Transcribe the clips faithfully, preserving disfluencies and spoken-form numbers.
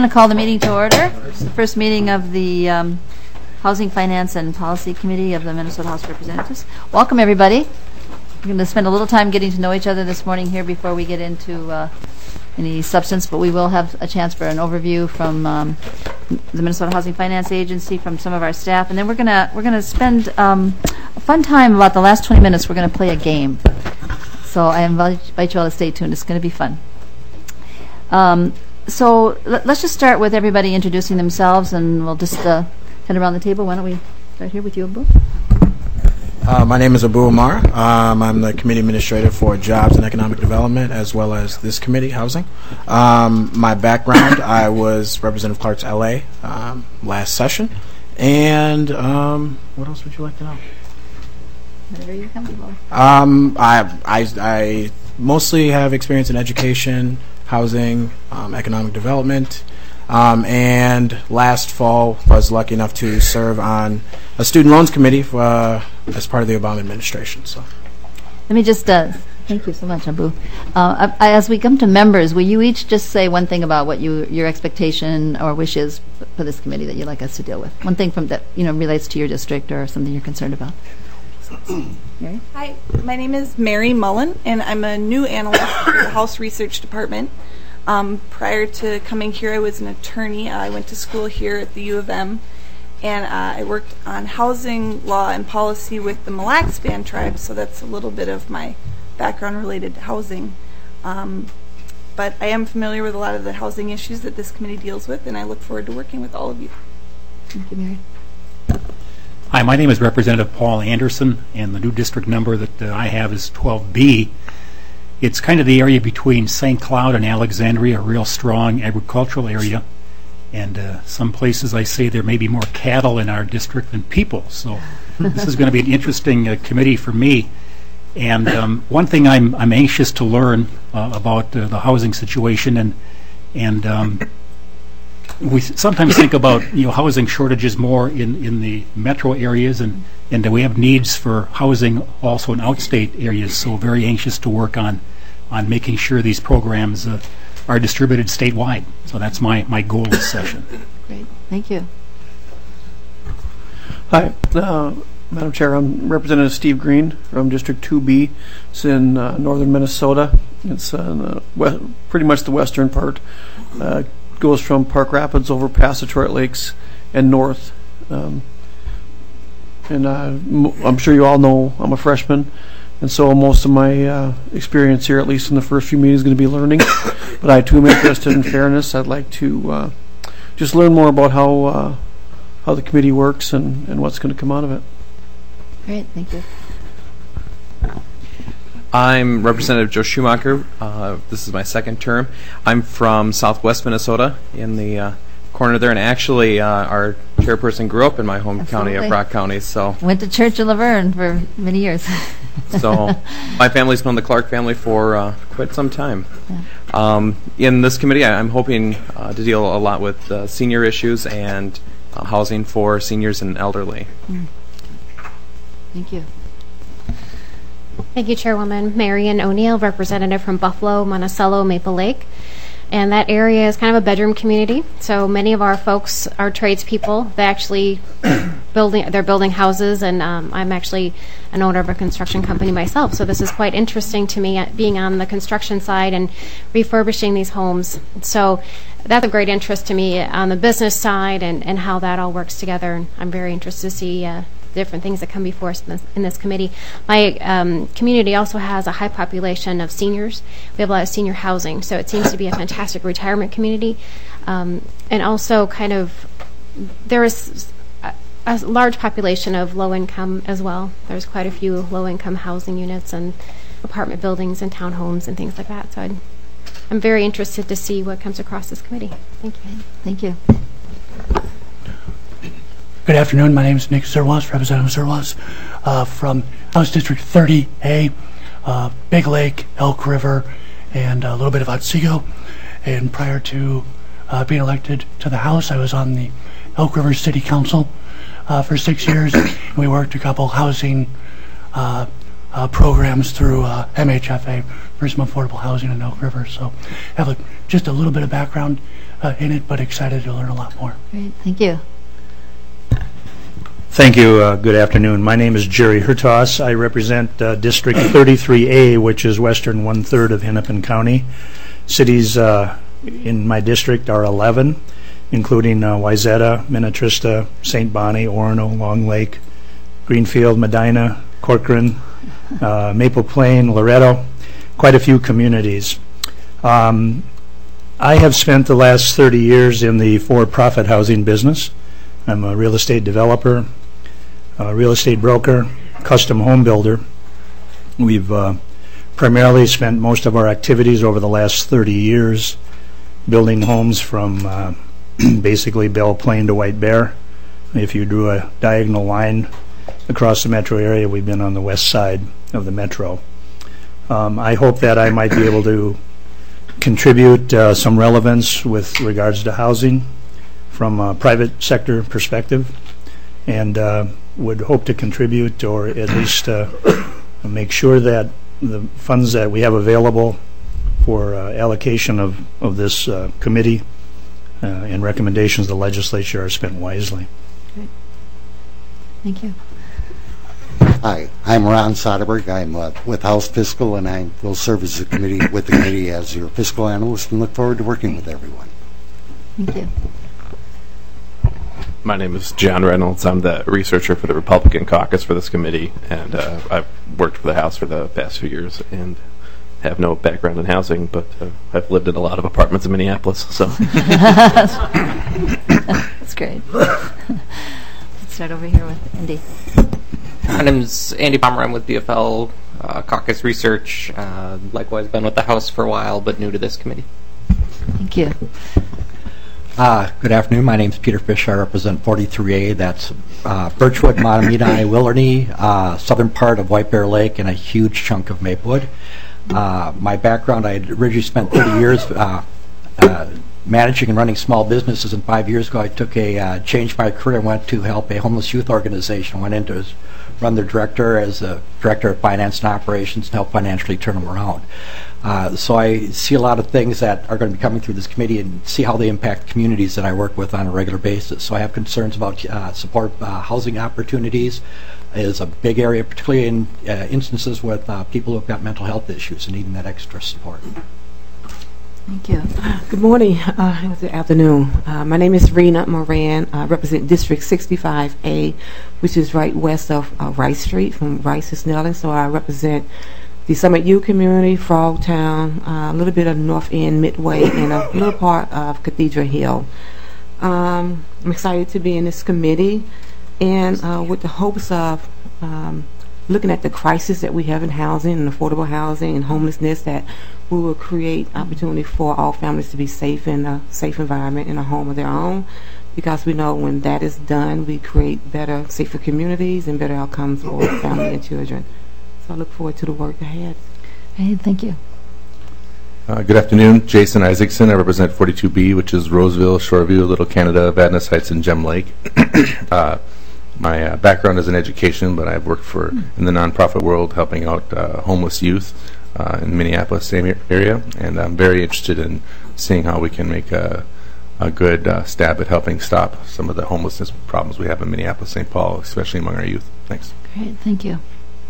going to call the meeting to order. It's the first meeting of the um, Housing, Finance, and Policy Committee of the Minnesota House of Representatives. Welcome, everybody. We're going to spend a little time getting to know each other this morning here before we get into uh, any substance, but we will have a chance for an overview from um, the Minnesota Housing Finance Agency, from some of our staff, and then we're going to we're going to spend um, a fun time. About the last twenty minutes, we're going to play a game. So I invite, invite you all to stay tuned. It's going to be fun. Um, so let, let's just start with everybody introducing themselves, and we'll just uh, head around the table. Why don't we start here with you, Abu? Uh, my name is Abu Amar. Um, I'm the Committee Administrator for Jobs and Economic Development, as well as this committee, Housing. Um, my background, I was Representative Clark's L A um, last session. And um, what else would you like to know? Whatever you're comfortable. Um, I, I, I mostly have experience in education, housing, um, economic development. Um, and last fall, was lucky enough to serve on a student loans committee for, uh, as part of the Obama administration. So, let me just uh, thank you so much, Abu. Uh, I, as we come to members, will you each just say one thing about what you your expectation or wish is for this committee that you'd like us to deal with? One thing from that you know relates to your district or something you're concerned about. Mary? Hi, my name is Mary Mullen, and I'm a new analyst for the House Research Department. Um, prior to coming here, I was an attorney. I went to school here at the U of M, and uh, I worked on housing law and policy with the Mille Lacs Band tribe, so that's a little bit of my background related to housing. Um, but I am familiar with a lot of the housing issues that this committee deals with, and I look forward to working with all of you. Thank you, Mary. Hi, my name is Representative Paul Anderson, and the new district number that uh, I have is twelve B. It's kind of the area between Saint Cloud and Alexandria, a real strong agricultural area. And uh, some places I say there may be more cattle in our district than people. So this is going to be an interesting uh, committee for me. And um, one thing I'm, I'm anxious to learn uh, about uh, the housing situation, and and um, we sometimes think about you know housing shortages more in, in the metro areas, and, and we have needs for housing also in outstate areas. So very anxious to work on on making sure these programs uh, are distributed statewide. So that's my, my goal this session. Great. Thank you. Hi, uh, Madam Chair. I'm Representative Steve Green from District two B. It's in uh, northern Minnesota. It's uh, the west, pretty much the western part. Uh, goes from Park Rapids over past Detroit Lakes and north. Um, and uh, m- I'm sure you all know I'm a freshman. And so most of my uh, experience here, at least in the first few meetings, is going to be learning. But I too am interested in fairness. I'd like to uh, just learn more about how uh, how the committee works and, and what's going to come out of it. Great, thank you. I'm Representative Joe Schumacher. Uh, this is my second term. I'm from Southwest Minnesota in the uh, corner there, and actually uh, our chairperson grew up in my home Absolutely. county of Brock County. So Went to church in Laverne for many years. So my family's known the Clark family for uh, quite some time. Yeah. Um, in this committee, I, I'm hoping uh, to deal a lot with uh, senior issues and uh, housing for seniors and elderly. Mm. Thank you. Thank you, Chairwoman. Marion O'Neill, representative from Buffalo, Monticello, Maple Lake. And that area is kind of a bedroom community. So many of our folks are tradespeople. They actually building they're building houses, and um, I'm actually an owner of a construction company myself. So this is quite interesting to me, uh, being on the construction side and refurbishing these homes. So that's of great interest to me on the business side, and, and how that all works together. And I'm very interested to see uh, different things that come before us in this, in this committee. My um, community also has a high population of seniors. We have a lot of senior housing, so it seems to be a fantastic retirement community. Um, and also kind of, there is a, a large population of low income as well. There's quite a few low income housing units and apartment buildings and townhomes and things like that. So I'd, I'm very interested to see what comes across this committee. Thank you. Thank you. Good afternoon. My name is Nick Zerwas, Representative Zerwas, uh, from House District thirty A, uh, Big Lake, Elk River, and a little bit of Otsego. And prior to uh, being elected to the House, I was on the Elk River City Council uh, for six years. We worked a couple housing uh, uh, programs through uh, M H F A for some affordable housing in Elk River. So I have a, just a little bit of background uh, in it, but excited to learn a lot more. Great, thank you. Thank you. Uh, good afternoon. My name is Jerry Hertas. I represent uh, District thirty-three A, which is western one-third of Hennepin County. Cities uh, in my district are eleven, including uh, Wayzata, Minnetrista, Saint Bonnie, Orono, Long Lake, Greenfield, Medina, Corcoran, uh, Maple Plain, Loretto, quite a few communities. Um, I have spent the last thirty years in the for-profit housing business. I'm a real estate developer, a real estate broker, custom home builder. We've uh, primarily spent most of our activities over the last thirty years building homes from uh, basically Belle Plaine to White Bear. If you drew a diagonal line across the metro area, we've been on the west side of the metro. Um, I hope that I might be able to contribute uh, some relevance with regards to housing from a private sector perspective, and uh, would hope to contribute, or at least uh, make sure that the funds that we have available for uh, allocation of, of this uh, committee uh, and recommendations of the legislature are spent wisely. Great. Thank you. Hi, I'm Ron Soderberg. I'm uh, with House Fiscal, and I will serve as the committee with the committee as your fiscal analyst, and look forward to working with everyone. Thank you. My name is John Reynolds. I'm the researcher for the Republican caucus for this committee, and uh, I've worked for the House for the past few years and have no background in housing, but uh, I've lived in a lot of apartments in Minneapolis. So that's great. Let's start over here with Andy. My name is Andy Palmer. I'm with B F L uh, Caucus Research. Uh, likewise, been with the House for a while, but new to this committee. Thank you. Uh, good afternoon. My name is Peter Fish. I represent forty-three A. That's uh, Birchwood, Matamidi, Willarney, uh, southern part of White Bear Lake, and a huge chunk of Maplewood. Uh, my background, I had originally spent thirty years uh, uh, managing and running small businesses, and five years ago I took a uh, changed my career and went to help a homeless youth organization. Went in to run their director as a director of finance and operations and help financially turn them around. Uh, so I see a lot of things that are going to be coming through this committee and see how they impact communities that I work with on a regular basis. So I have concerns about uh, support uh, housing opportunities is a big area, particularly in uh, instances with uh, people who've got mental health issues and needing that extra support. Thank you. Good morning. Uh, good afternoon. Uh, my name is Rena Moran. I represent District sixty-five A, which is right west of uh, Rice Street from Rice to Snelling. So I represent the Summit U community, Frogtown, uh, a little bit of North End, Midway, and a little part of Cathedral Hill. Um, I'm excited to be in this committee, and uh, with the hopes of um, looking at the crisis that we have in housing and affordable housing and homelessness, that we will create opportunity for all families to be safe in a safe environment in a home of their own, because we know when that is done, we create better, safer communities and better outcomes for family and children. So I look forward to the work ahead. Hey, thank you. Uh, good afternoon. Jason Isaacson. I represent forty-two B, which is Roseville, Shoreview, Little Canada, Vadnais Heights, and Gem Lake. uh, my uh, background is in education, but I've worked for in the nonprofit world helping out uh, homeless youth uh, in Minneapolis same area, and I'm very interested in seeing how we can make a, a good uh, stab at helping stop some of the homelessness problems we have in Minneapolis, Saint Paul, especially among our youth. Thanks. Great, thank you.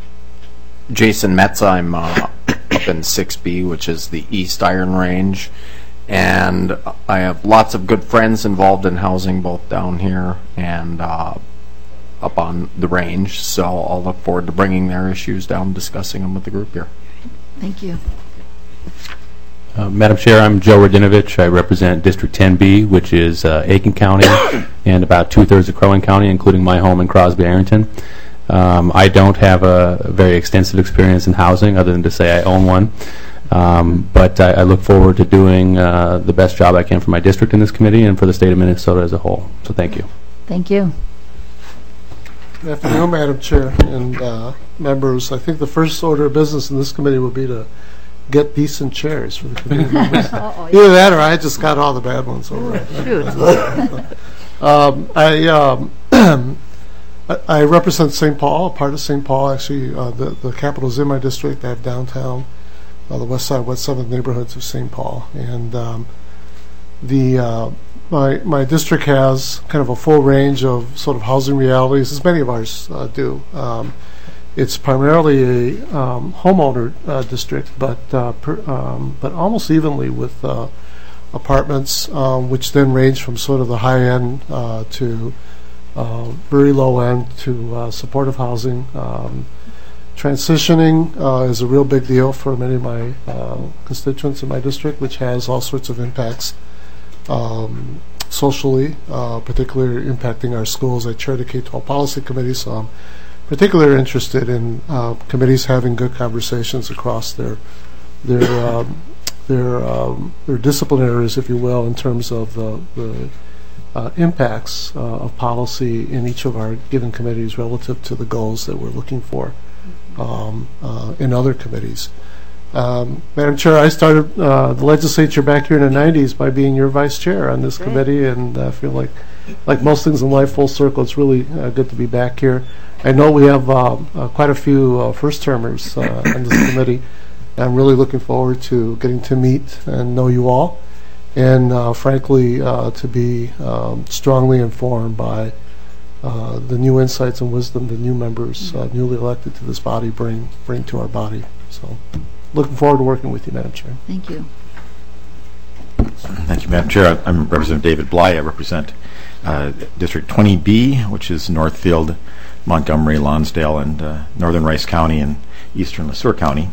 Jason Metz. I'm uh, up in six B, which is the East Iron Range, and I have lots of good friends involved in housing both down here and uh, up on the range, so I'll look forward to bringing their issues down and discussing them with the group here. Thank you. Uh, Madam Chair, I'm Joe Radinovich. I represent District ten B, which is uh, Aiken County and about two-thirds of Crow Wing County, including my home in Crosby, Ironton. Um, I don't have a very extensive experience in housing other than to say I own one, um, but I, I look forward to doing uh, the best job I can for my district in this committee and for the state of Minnesota as a whole. So thank you. Thank you. Good afternoon, Madam Chair and uh, members. I think the first order of business in this committee will be to get decent chairs for the committee members. Uh-oh, yeah. Either that or I just got all the bad ones over it. Shoot. um, I, um, I represent Saint Paul, a part of Saint Paul. Actually, uh, the, the capital is in my district. I have downtown, uh, the west side, west seventh neighborhoods of Saint Paul. And um, the uh, my my district has kind of a full range of sort of housing realities, as many of ours uh, do. Um, it's primarily a um, homeowner uh, district, but uh, per, um, but almost evenly with uh, apartments, uh, which then range from sort of the high end uh, to uh, very low end to uh, supportive housing. Um, transitioning uh, is a real big deal for many of my uh, constituents in my district, which has all sorts of impacts um, socially, uh, particularly impacting our schools. I chair the K twelve policy committee, so I'm particularly interested in uh, committees having good conversations across their their um, their um, their disciplinaries, if you will, in terms of the, the uh, impacts uh, of policy in each of our given committees relative to the goals that we're looking for um, uh, in other committees. Um, Madam Chair, I started uh, the legislature back here in the nineties by being your vice chair on this Great. committee, and I feel like, like most things in life, full circle, it's really uh, good to be back here. I know we have uh, uh, quite a few uh, first-termers uh, on this committee. I'm really looking forward to getting to meet and know you all, and uh, frankly, uh, to be um, strongly informed by uh, the new insights and wisdom the new members, uh, newly elected to this body, bring bring to our body. So, looking forward to working with you, Madam Chair. Thank you. Thank you, Madam Chair. I'm Representative David Bly. I represent uh, District twenty B, which is Northfield, Montgomery, Lonsdale, and uh, Northern Rice County and Eastern LeSueur County.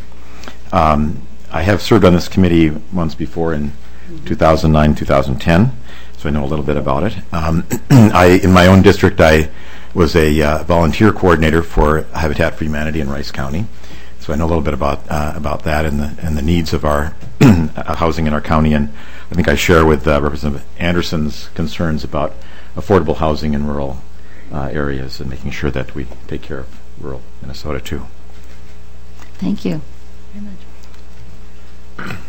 Um, I have served on this committee once before in two thousand nine, two thousand ten, so I know a little bit about it. Um, I, in my own district, I was a uh, volunteer coordinator for Habitat for Humanity in Rice County, so I know a little bit about uh, about that and the and the needs of our housing in our county. And I think I share with uh, Representative Anderson's concerns about affordable housing in rural uh, areas and making sure that we take care of rural Minnesota too. Thank you very much.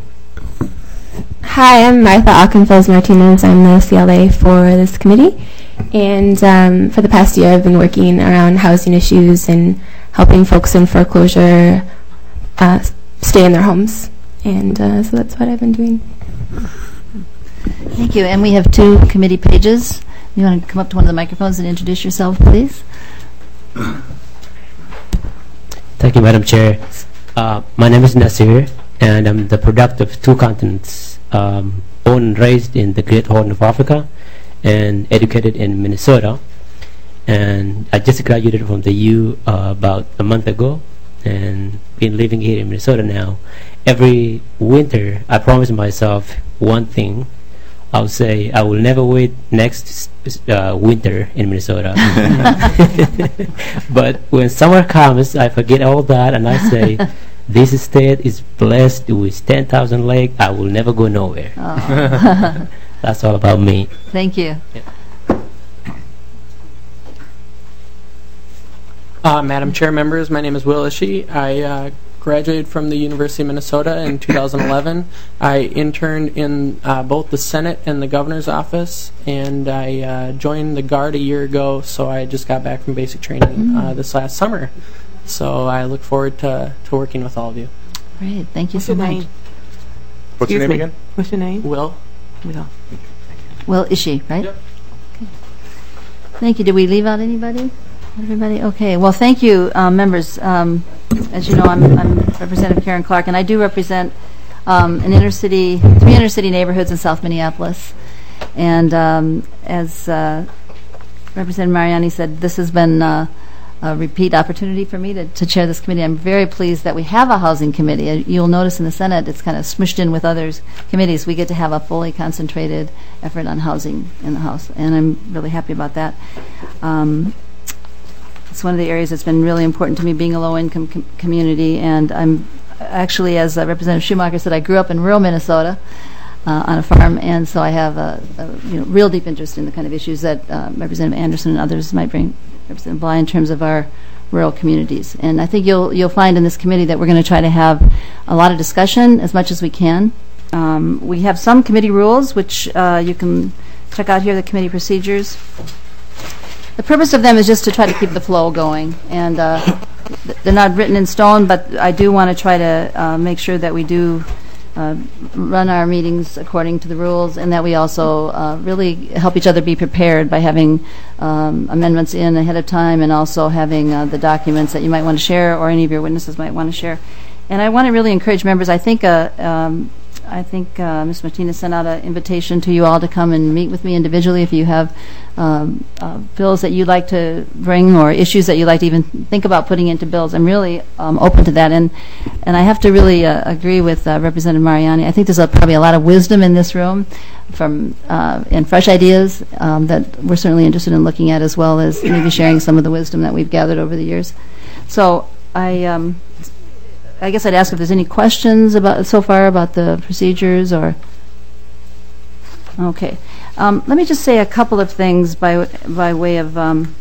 Hi, I'm Martha Aukenfels Martinez. I'm the C L A for this committee, and um, for the past year I've been working around housing issues and helping folks in foreclosure uh, stay in their homes, and uh, so that's what I've been doing. Thank you. And we have two committee pages. You want to come up to one of the microphones and introduce yourself, please? Thank you, Madam Chair. Uh, my name is Nasir, and I'm the product of two continents, um, born and raised in the Great Horn of Africa and educated in Minnesota. And I just graduated from the U uh, about a month ago and been living here in Minnesota now. Every winter, I promise myself one thing. I'll say I will never wait next uh, winter in Minnesota. But when summer comes, I forget all that and I say, this state is blessed with ten thousand lakes. I will never go nowhere. Oh. That's all about me. Thank you. Yeah. Uh, Madam Chair, members, my name is Will Ishii. I uh, graduated from the University of Minnesota in two thousand eleven. I interned in uh, both the Senate and the Governor's office, and I uh, joined the Guard a year ago, so I just got back from basic training Mm. uh, this last summer. So I look forward to, to working with all of you. Great. Thank you What's so your much. name? What's your Excuse name me. again? What's your name? Will? Will. Well, is she, right? Yep. Okay. Thank you. Did we leave out anybody? Everybody? Okay. Well, thank you, um, members. Um, as you know, I'm, I'm Representative Karen Clark, and I do represent um, an inner city, three inner city neighborhoods in South Minneapolis. And um, as uh, Representative Mariani said, this has been uh, a repeat opportunity for me to, to chair this committee. I'm very pleased that we have a housing committee. Uh, You'll notice in the Senate it's kind of smushed in with other committees. We get to have a fully concentrated effort on housing in the House, and I'm really happy about that. Um, it's one of the areas that's been really important to me, being a low-income com- community, and I'm actually, as uh, Representative Schumacher said, I grew up in rural Minnesota uh, on a farm, and so I have a, a you know, real deep interest in the kind of issues that uh, Representative Anderson and others might bring, Representative Bly, in terms of our rural communities. And I think you'll you'll find in this committee that we're going to try to have a lot of discussion as much as we can. Um, we have some committee rules, which uh, you can check out here, the committee procedures. The purpose of them is just to try to keep the flow going, and uh, they're not written in stone, but I do want to try to uh, make sure that we do uh, run our meetings according to the rules, and that we also uh, really help each other be prepared by having um, amendments in ahead of time, and also having uh, the documents that you might want to share or any of your witnesses might want to share. And I want to really encourage members. I think uh, um, I think uh, Miz Martinez sent out an invitation to you all to come and meet with me individually if you have um, uh, bills that you'd like to bring or issues that you'd like to even think about putting into bills. I'm really um, open to that. And and I have to really uh, agree with uh, Representative Mariani. I think there's a, probably a lot of wisdom in this room from uh, and fresh ideas um, that we're certainly interested in looking at, as well as maybe sharing some of the wisdom that we've gathered over the years. So I... Um, I guess I'd ask if there's any questions about so far about the procedures, or okay. Um, let me just say a couple of things by by way of um,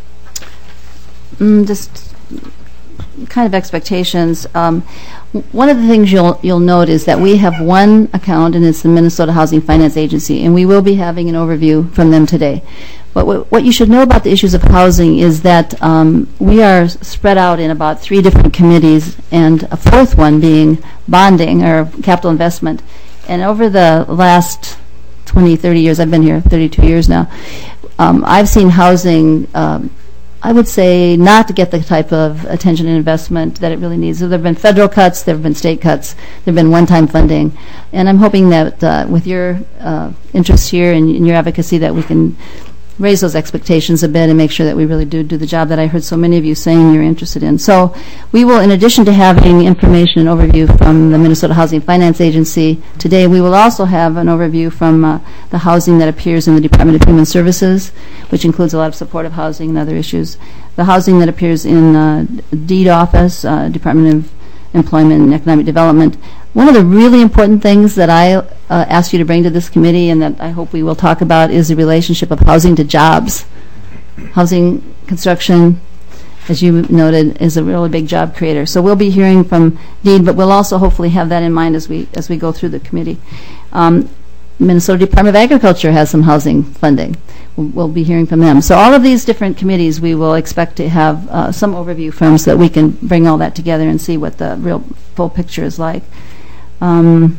mm, just kind of expectations. Um, one of the things you'll you'll note is that we have one account, and it's the Minnesota Housing Finance Agency, and we will be having an overview from them today. But what, what you should know about the issues of housing is that um, we are spread out in about three different committees, and a fourth one being bonding or capital investment. And over the last twenty, thirty years, I've been here thirty-two years now, um, I've seen housing, um, I would say, not get the type of attention and investment that it really needs. So there have been federal cuts, there have been state cuts, there have been one-time funding. And I'm hoping that uh, with your uh, interest here and, and your advocacy, that we can raise those expectations a bit and make sure that we really do do the job that I heard so many of you saying you're interested in. So we will, in addition to having information and overview from the Minnesota Housing Finance Agency today, we will also have an overview from uh, the housing that appears in the Department of Human Services, which includes a lot of supportive housing and other issues. The housing that appears in uh, deed office, uh, Department of Employment and Economic Development. One of the really important things that I uh, asked you to bring to this committee, and that I hope we will talk about, is the relationship of housing to jobs. Housing construction, as you noted, is a really big job creator. So we'll be hearing from DEED, but we'll also hopefully have that in mind as we as we go through the committee. Um, Minnesota Department of Agriculture has some housing funding. We'll, we'll be hearing from them. So all of these different committees, we will expect to have uh, some overview from, so that we can bring all that together and see what the real full picture is like. Um,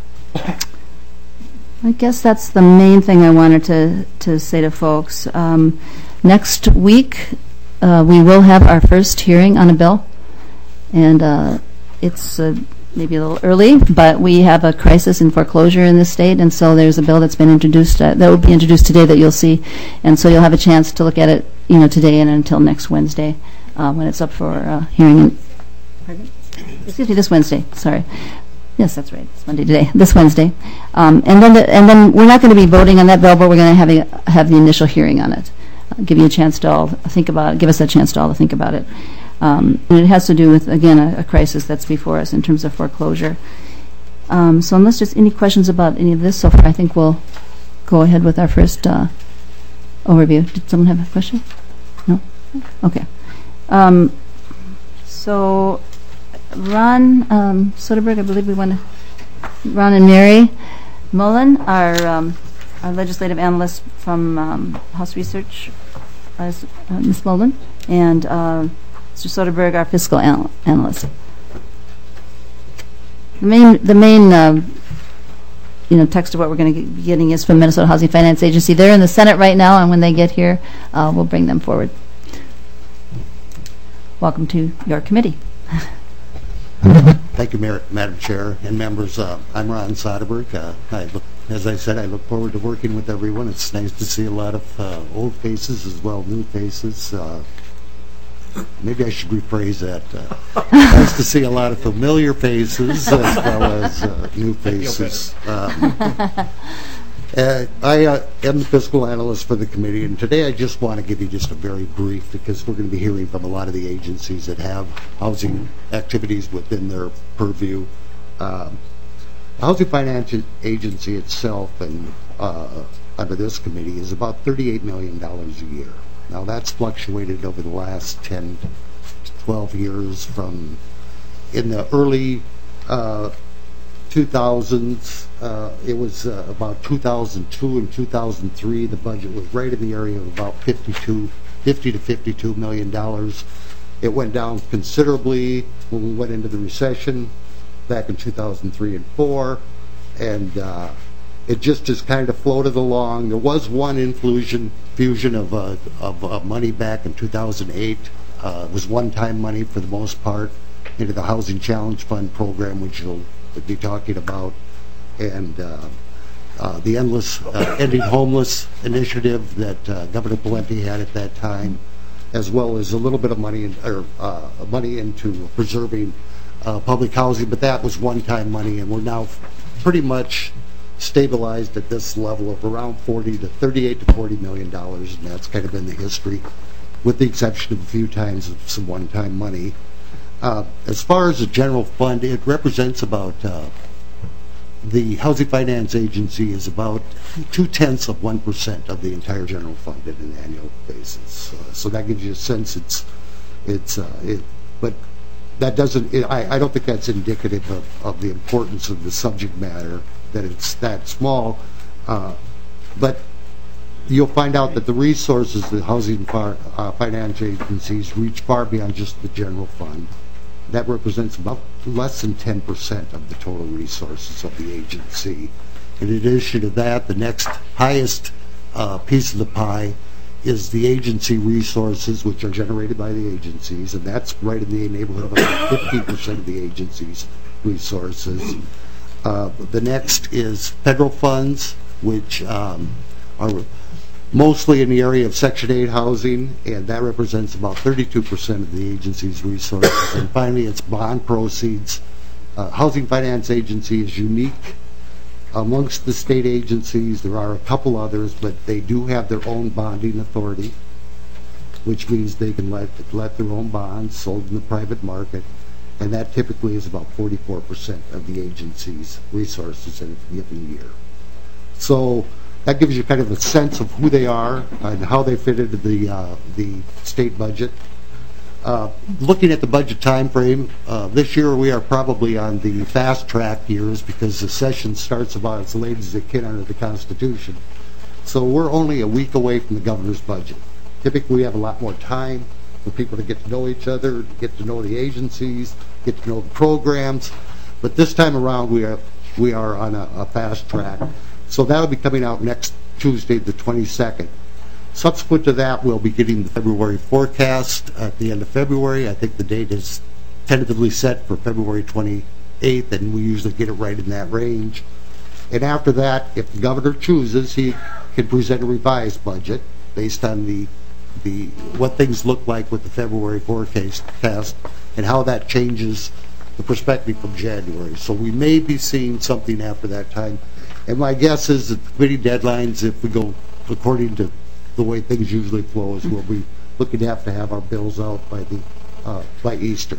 I guess that's the main thing I wanted to, to say to folks. Um, next week, uh, we will have our first hearing on a bill, and uh, it's uh, maybe a little early, but we have a crisis in foreclosure in this state, and so there's a bill that's been introduced, uh, that will be introduced today, that you'll see, and so you'll have a chance to look at it, you know, today and until next Wednesday, uh, when it's up for uh, hearing. Pardon? Excuse me, this Wednesday, sorry. Yes, that's right. It's Monday today. This Wednesday, um, and then the, and then we're not going to be voting on that bill, but we're going to have a, have the initial hearing on it. I'll give you a chance to all think about it. Give us a chance to all to think about it. Um, and it has to do with, again, a, a crisis that's before us in terms of foreclosure. Um, so unless there's any questions about any of this so far, I think we'll go ahead with our first uh, overview. Did someone have a question? No? Okay. Um, so. Ron um, Soderberg, I believe we want to, Ron and Mary Mullen, our, um, our legislative analyst from um, House Research, uh, Miz Mullen, and uh, Mister Soderberg, our fiscal anal analyst. The main, the main uh, you know, text of what we're going to be getting is from Minnesota Housing Finance Agency. They're in the Senate right now, and when they get here, uh, we'll bring them forward. Welcome to your committee. Thank you, Mayor, Madam Chair and members. Uh, I'm Ron Soderberg. Uh, I look, as I said, I look forward to working with everyone. It's nice to see a lot of uh, old faces as well as new faces. Uh, maybe I should rephrase that. Uh, nice to see a lot of familiar faces as well as uh, new faces. Um, Uh, I uh, am the fiscal analyst for the committee, and today I just want to give you just a very brief, because we're going to be hearing from a lot of the agencies that have housing activities within their purview. Um, the Housing Finance Agency itself, and uh, under this committee, is about thirty-eight million dollars a year. Now that's fluctuated over the last ten to twelve years. From in the early uh, two thousands, uh, it was uh, about two thousand two and two thousand three. The budget was right in the area of about fifty-two, fifty to fifty-two million dollars. It went down considerably when we went into the recession. back in two thousand three and four, and uh, it just has kind of floated along. There was one infusion fusion of, uh, of uh, money back in two thousand eight. Uh, it was one-time money for the most part into the Housing Challenge Fund program, which you'll be talking about, and uh, uh, the Endless uh, Ending Homeless initiative that uh, Governor Valenti had at that time, as well as a little bit of money in, or uh, money into preserving uh, public housing, but that was one-time money, and we're now pretty much stabilized at this level of around forty to thirty-eight to forty million dollars, and that's kind of been the history, with the exception of a few times of some one-time money. Uh, as far as the general fund, it represents about, uh, the Housing Finance Agency is about two-tenths of one percent of the entire general fund at an annual basis. Uh, so that gives you a sense it's, it's, uh, it, but that doesn't, it, I, I don't think that's indicative of, of the importance of the subject matter, that it's that small. Uh, but you'll find out that the resources the Housing far, uh, Finance Agencies reach far beyond just the general fund. That represents about less than ten percent of the total resources of the agency. In addition to that, the next highest uh, piece of the pie is the agency resources, which are generated by the agencies, and that's right in the neighborhood of about fifteen percent of the agency's resources. Uh, the next is federal funds, which um, are mostly in the area of Section eight housing, and that represents about thirty-two percent of the agency's resources. And finally, it's bond proceeds. Uh, Housing Finance Agency is unique amongst the state agencies. There are a couple others, but they do have their own bonding authority, which means they can let, let their own bonds sold in the private market, and that typically is about forty-four percent of the agency's resources in a given year. So that gives you kind of a sense of who they are and how they fit into the uh, the state budget. Uh, looking at the budget time frame, uh, this year we are probably on the fast track years because the session starts about as late as it can under the Constitution. So we're only a week away from the governor's budget. Typically we have a lot more time for people to get to know each other, get to know the agencies, get to know the programs. But this time around we are we are on a, a fast track. So that'll be coming out next Tuesday, the twenty-second. Subsequent to that, we'll be getting the February forecast at the end of February. I think the date is tentatively set for February twenty-eighth, and we usually get it right in that range. And after that, if the governor chooses, he can present a revised budget based on the the what things look like with the February forecast and how that changes the perspective from January. So we may be seeing something after that time. And my guess is that the committee deadlines, if we go according to the way things usually flow, is we'll be looking to have to have our bills out by the uh, by Easter,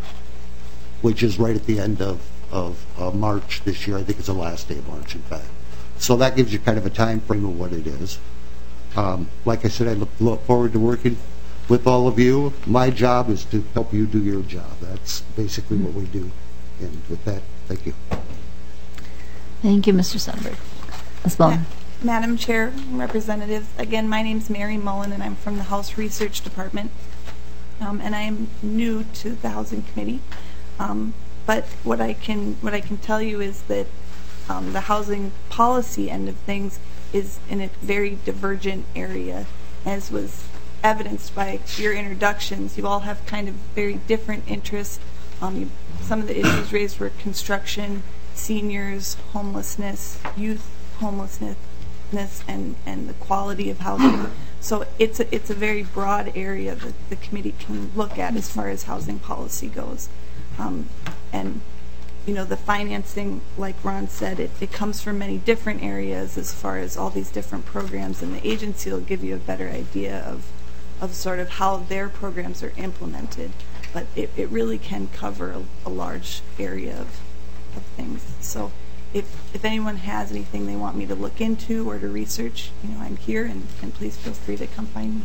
which is right at the end of, of uh, March this year. I think it's the last day of March, in fact. So that gives you kind of a time frame of what it is. Um, like I said, I look, look forward to working with all of you. My job is to help you do your job. That's basically what we do. And with that, thank you. Thank you, Mister Sundberg. Miz Mullen. Ma Madam Chair, Representatives, again, my name's Mary Mullen, and I'm from the House Research Department. Um, and I am new to the Housing Committee. Um, but what I can what I can tell you is that um, the housing policy end of things is in a very divergent area, as was evidenced by your introductions. You all have kind of very different interests. Um, you, some of the issues raised were construction, seniors, homelessness, youth homelessness, and, and the quality of housing. So it's a, it's a very broad area that the committee can look at as far as housing policy goes. Um, and, you know, the financing, like Ron said, it, it comes from many different areas as far as all these different programs, and the agency will give you a better idea of, of sort of how their programs are implemented. But it, it really can cover a, a large area of of things. So if if anyone has anything they want me to look into or to research, you know, I'm here, and, and please feel free to come find me.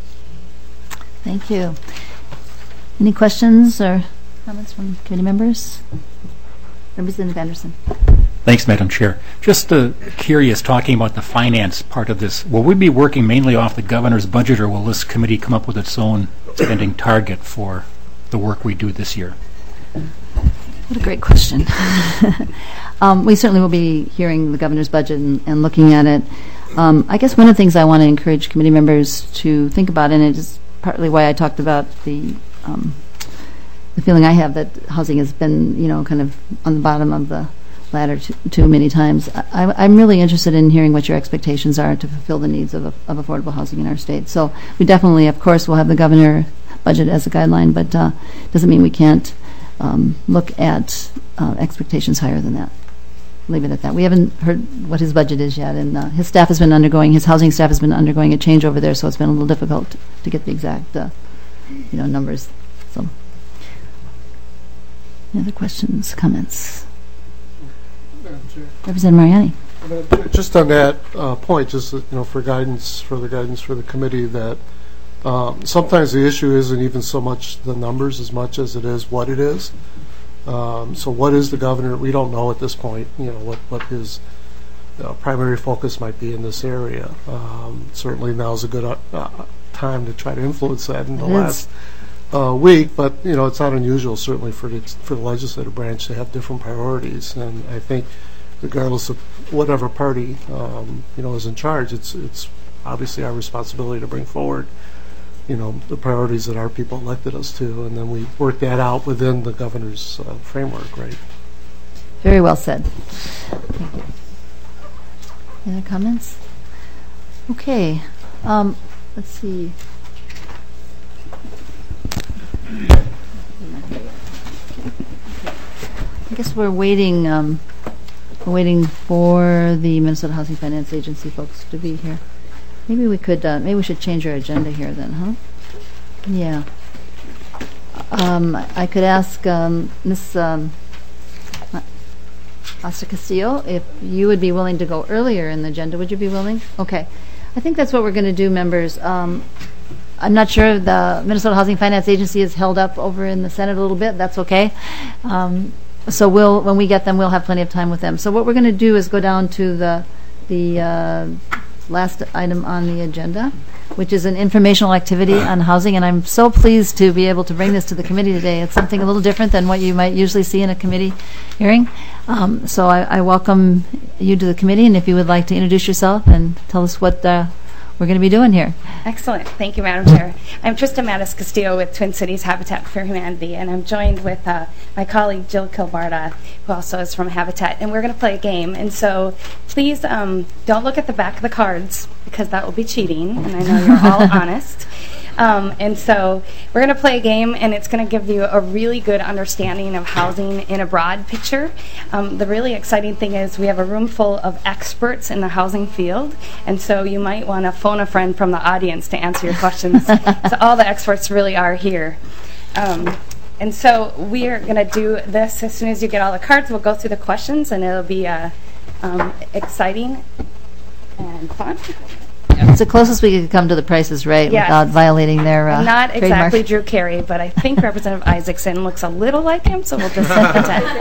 Thank you. Any questions or comments from committee members? Representative Anderson. Thanks, Madam Chair. Just uh, curious, talking about the finance part of this, will we be working mainly off the governor's budget, or will this committee come up with its own spending target for the work we do this year? What a great question. um, we certainly will be hearing the governor's budget and, and looking at it. Um, I guess one of the things I want to encourage committee members to think about, and it is partly why I talked about the um, the feeling I have that housing has been, you know, kind of on the bottom of the ladder too, too many times. I, I'm really interested in hearing what your expectations are to fulfill the needs of, of affordable housing in our state. So we definitely, of course, will have the governor budget as a guideline, but uh, doesn't mean we can't um, look at uh, expectations higher than that. Leave it at that. We haven't heard what his budget is yet, and uh, his staff has been undergoing, his housing staff has been undergoing a change over there, so it's been a little difficult to get the exact, uh, you know, numbers. So, any other questions, comments? Representative Mariani. Just on that uh, point, just you know, for guidance, for the guidance for the committee, that um, sometimes the issue isn't even so much the numbers as much as it is what it is. Um, so what is the governor? We don't know at this point, you know, what, what his uh, primary focus might be in this area. Um, certainly now is a good uh, time to try to influence that in the it last uh, week, but, you know, it's not unusual certainly for the, for the legislative branch to have different priorities. And I think regardless of whatever party, um, you know, is in charge, it's, it's obviously our responsibility to bring forward, you know, the priorities that our people elected us to, and then we work that out within the governor's uh, framework, right? Very well said. Thank you. Any other comments? Okay. Um, let's see. I guess we're waiting. Um, we're waiting for the Minnesota Housing Finance Agency folks to be here. Maybe we could, uh, maybe we should change our agenda here then, huh? Yeah. Um, I could ask um, Miz Um, Asta Castillo if you would be willing to go earlier in the agenda. Would you be willing? Okay. I think that's what we're going to do, members. Um, I'm not sure the Minnesota Housing Finance Agency is held up over in the Senate a little bit. That's okay. Um, so we'll, when we get them, we'll have plenty of time with them. So what we're going to do is go down to the the uh, last item on the agenda, which is an informational activity on housing, and I'm so pleased to be able to bring this to the committee today. It's something a little different than what you might usually see in a committee hearing. Um, so I, I welcome you to the committee, and if you would like to introduce yourself and tell us what uh, we're going to be doing here. Excellent. Thank you, Madam Chair. I'm Trista Mattis Castillo with Twin Cities Habitat for Humanity, and I'm joined with uh, my colleague Jill Kilbarda, who also is from Habitat, and we're going to play a game. And so please um, don't look at the back of the cards, because that will be cheating, and I know you're all honest. Um, and so we're going to play a game, and it's going to give you a really good understanding of housing in a broad picture. Um, the really exciting thing is we have a room full of experts in the housing field, and so you might want to phone a friend from the audience to answer your questions. So all the experts really are here. Um, and so we are going to do this as soon as you get all the cards. We'll go through the questions, and it'll be uh, um, exciting and fun. It's the closest we could come to the Price is Right Yes. without violating their uh, I'm not trademark. exactly Drew Carey, but I think Representative Isaacson looks a little like him, so we'll just set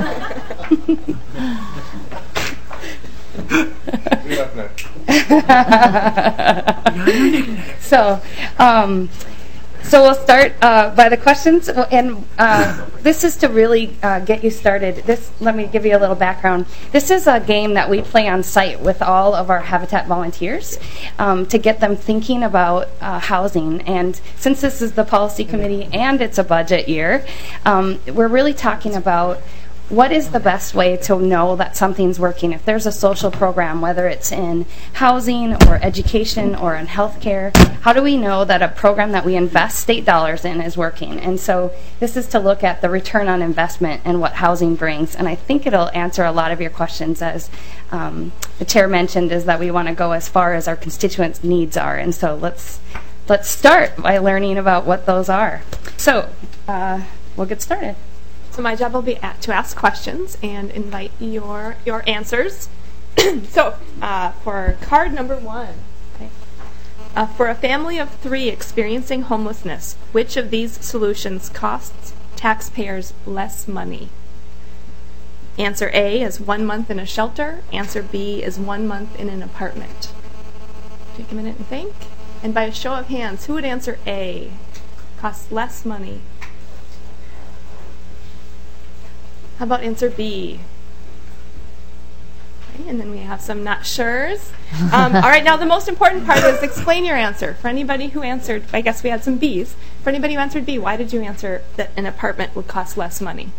the So, um, so we'll start uh, by the questions, and uh, this is to really uh, get you started. This, let me give you a little background. This is a game that we play on site with all of our Habitat volunteers um, to get them thinking about uh, housing. And since this is the policy committee and it's a budget year, um, we're really talking about what is the best way to know that something's working? If there's a social program, whether it's in housing or education or in healthcare, how do we know that a program that we invest state dollars in is working? And so this is to look at the return on investment and what housing brings. And I think it'll answer a lot of your questions, as um, the chair mentioned, is that we want to go as far as our constituents' needs are. And so let's let's start by learning about what those are. So uh, we'll get started. So my job will be at, to ask questions and invite your your answers. So uh, for card number one, okay. uh, for a family of three experiencing homelessness, which of these solutions costs taxpayers less money? Answer A is one month in a shelter. Answer B is one month in an apartment. Take a minute and think. And by a show of hands, who would answer A? Costs less money. How about answer B? Okay, and then we have some not sures. Um, all right, now the most important part is explain your answer. For anybody who answered, I guess we had some Bs. For anybody who answered B, why did you answer that an apartment would cost less money?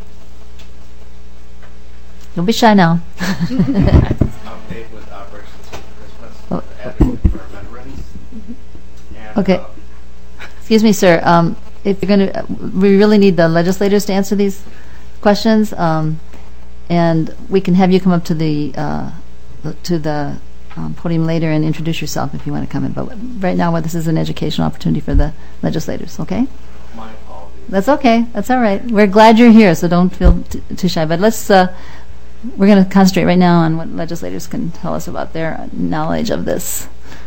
Don't be shy now. Update with operations for Christmas, Oh. adequate for veterans. And, Okay. uh, Excuse me, sir. Um, if you're going to, we really need the legislators to answer these questions, um, and we can have you come up to the uh, the- to the um, podium later and introduce yourself if you want to come in. But right now, well, this is an educational opportunity for the legislators. Okay. My apologies. That's okay. That's all right. We're glad you're here, so don't feel t- too shy. But let's. Uh, we're going to concentrate right now on what legislators can tell us about their knowledge of this.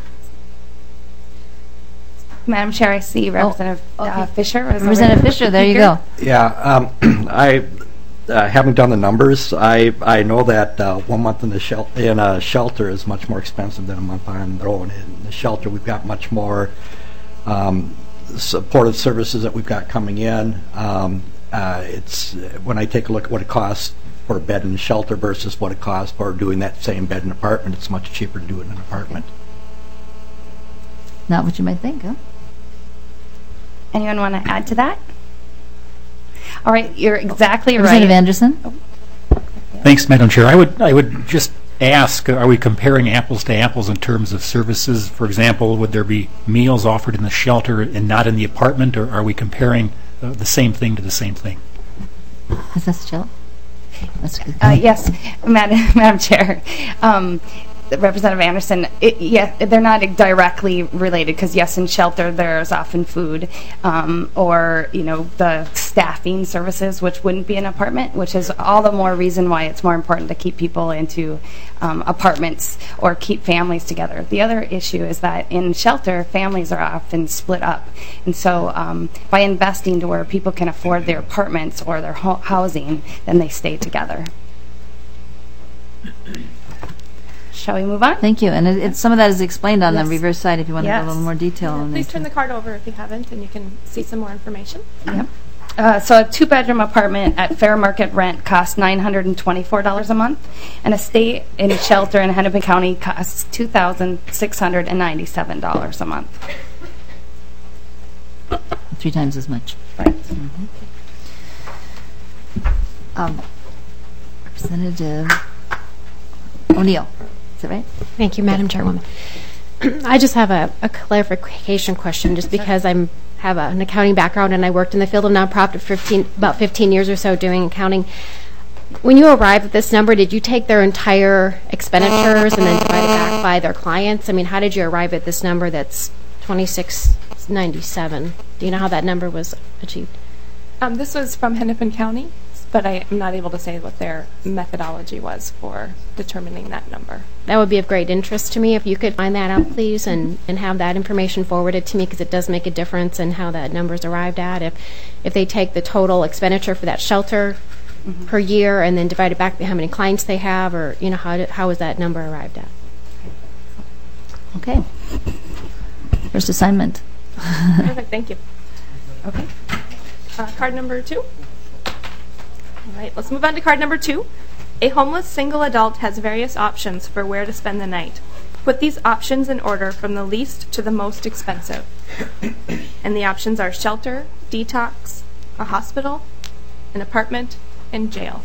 Madam Chair, I see Representative okay. uh, Fisher. was Representative over- Fisher, there you Here. go. Yeah, um, I uh, haven't done the numbers. I I know that uh, one month in the shel- in a shelter is much more expensive than a month on their own. In the shelter, we've got much more um, supportive services that we've got coming in. Um, uh, it's when I take a look at what it costs for a bed in the shelter versus what it costs for doing that same bed in an apartment, it's much cheaper to do it in an apartment. Not what you might think, huh? Anyone want to add to that? All right, you're exactly right. Representative Anderson? Thanks, Madam Chair. I would I would just ask, are we comparing apples to apples in terms of services? For example, would there be meals offered in the shelter and not in the apartment, or are we comparing uh, the same thing to the same thing? Is that Jill? That's good. Uh, yes, Madam, Madam Chair. Um, Representative Anderson, it, yeah, they're not directly related because, yes, in shelter there's often food um, or, you know, the staffing services, which wouldn't be an apartment, which is all the more reason why it's more important to keep people into um, apartments or keep families together. The other issue is that in shelter, families are often split up. And so um, by investing to where people can afford their apartments or their ho- housing, then they stay together. Shall we move on? Thank you. And it, it, some of that is explained on Yes. the reverse side if you want to Yes. get a little more detail on Please it. turn the card over if you haven't, and you can see some more information. Yep. Uh, so a two-bedroom apartment at fair market rent costs nine hundred twenty-four dollars a month, and a stay in shelter in Hennepin County costs two thousand six hundred ninety-seven dollars a month. Three times as much. Right. Mm-hmm. Um, Representative O'Neill. Is that right? Thank you, Madam Chairwoman. I just have a, a clarification question, just because I'm have a, an accounting background and I worked in the field of nonprofit for fifteen, about fifteen years or so doing accounting. When you arrived at this number, did you take their entire expenditures and then divide it back by their clients? I mean, how did you arrive at this number that's twenty-six ninety-seven? Do you know how that number was achieved? Um, this was from Hennepin County, but I am not able to say what their methodology was for determining that number. That would be of great interest to me if you could find that out, please, and, and have that information forwarded to me, because it does make a difference in how that number is arrived at. If if they take the total expenditure for that shelter mm-hmm. per year and then divide it back by how many clients they have, or you know how do, how is that number arrived at? Okay. First assignment. Perfect. Thank you. Okay. Uh, card number two. All right, let's move on to card number two. A homeless single adult has various options for where to spend the night. Put these options in order from the least to the most expensive. And the options are shelter, detox, a hospital, an apartment, and jail.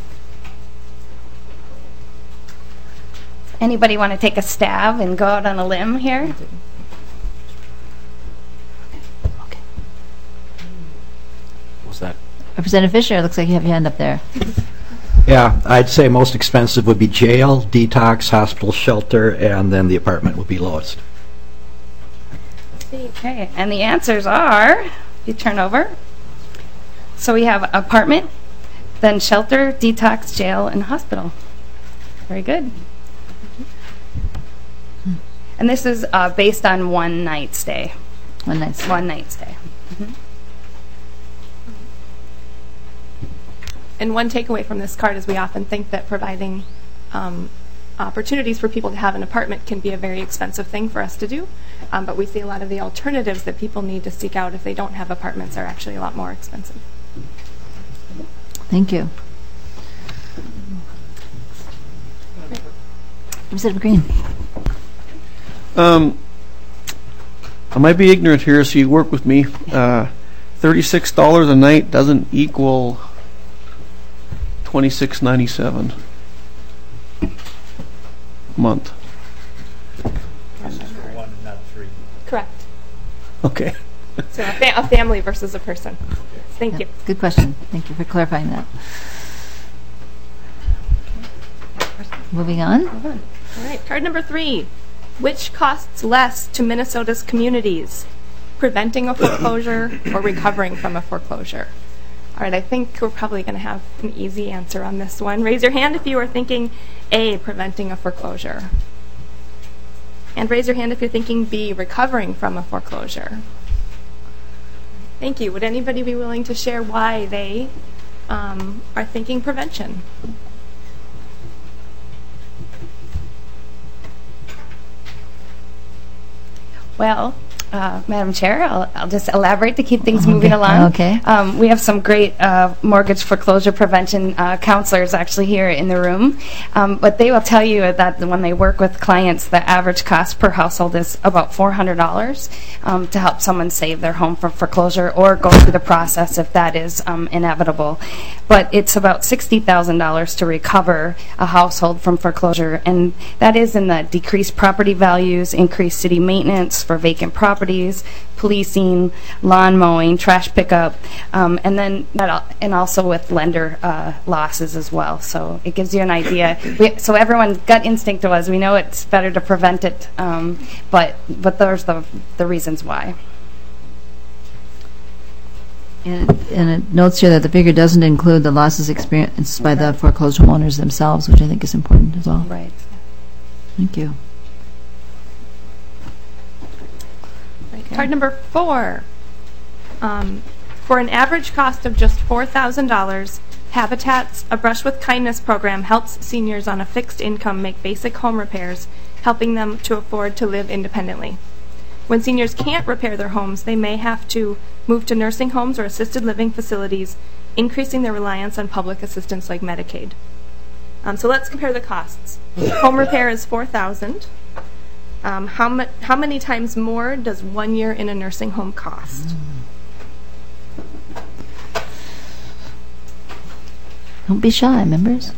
Anybody want to take a stab and go out on a limb here? What's that? Representative Fisher, looks like you have your hand up there. Yeah, I'd say most expensive would be jail, detox, hospital, shelter, and then the apartment would be lowest. Okay, and the answers are, you turn over. So we have apartment, then shelter, detox, jail, and hospital. Very good. And this is uh, based on one night stay. One night stay. One night stay. Mm-hmm. And one takeaway from this card is we often think that providing um, opportunities for people to have an apartment can be a very expensive thing for us to do. Um, but we see a lot of the alternatives that people need to seek out if they don't have apartments are actually a lot more expensive. Thank you. Representative Green. Um, I might be ignorant here, so you work with me. Uh, Thirty-six dollars a night doesn't equal twenty-six ninety-seven a month. One, not three. Correct. Okay. So a, fa- a family versus a person. Thank Yeah, you. Good question. Thank you for clarifying that. Moving on. All right, card number three. Which costs less to Minnesota's communities? Preventing a foreclosure or recovering from a foreclosure? All right, I think we're probably going to have an easy answer on this one. Raise your hand if you are thinking A, preventing a foreclosure. And raise your hand if you're thinking B, recovering from a foreclosure. Thank you. Would anybody be willing to share why they um, are thinking prevention? Well, uh, Madam Chair, I'll, I'll just elaborate to keep things moving along. Okay. Um, we have some great uh, mortgage foreclosure prevention uh, counselors actually here in the room, um, but they will tell you that when they work with clients, the average cost per household is about four hundred dollars um, to help someone save their home from foreclosure or go through the process if that is um, inevitable. But it's about sixty thousand dollars to recover a household from foreclosure, and that is in the decreased property values, increased city maintenance for vacant properties, policing, lawn mowing, trash pickup, um, and then that al- and also with lender uh, losses as well. So it gives you an idea. We, so everyone's gut instinct was we know it's better to prevent it, um, but but there's the the reasons why. And, and it notes here that the figure doesn't include the losses experienced by the foreclosed homeowners themselves, which I think is important as well. Right. Thank you. Right. Card number four. Um, for an average cost of just four thousand dollars, Habitat's A Brush with Kindness program helps seniors on a fixed income make basic home repairs, helping them to afford to live independently. When seniors can't repair their homes, they may have to move to nursing homes or assisted living facilities, increasing their reliance on public assistance like Medicaid. Um, so let's compare the costs. Home repair is four thousand dollars. Um, how, mu- how many times more does one year in a nursing home cost? Don't be shy, members.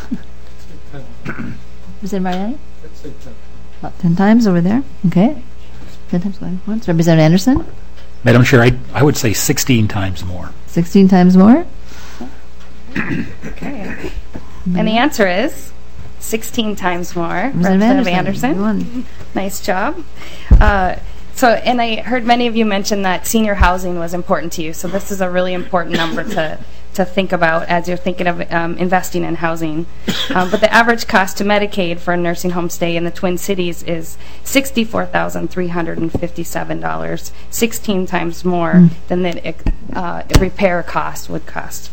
Is it Mariani? Let's say ten. About ten times over there. Okay. Ten times going once. Representative Anderson? Madam Chair, I, I would say sixteen times more. sixteen times more? Okay. And the answer is sixteen times more. Representative Representative Anderson, Anderson. Nice job. Uh, so, and I heard many of you mention that senior housing was important to you. So this is a really important number to to think about as you're thinking of um, investing in housing. Um, but the average cost to Medicaid for a nursing home stay in the Twin Cities is sixty-four thousand three hundred fifty-seven dollars, sixteen times more mm. than the uh, repair cost would cost.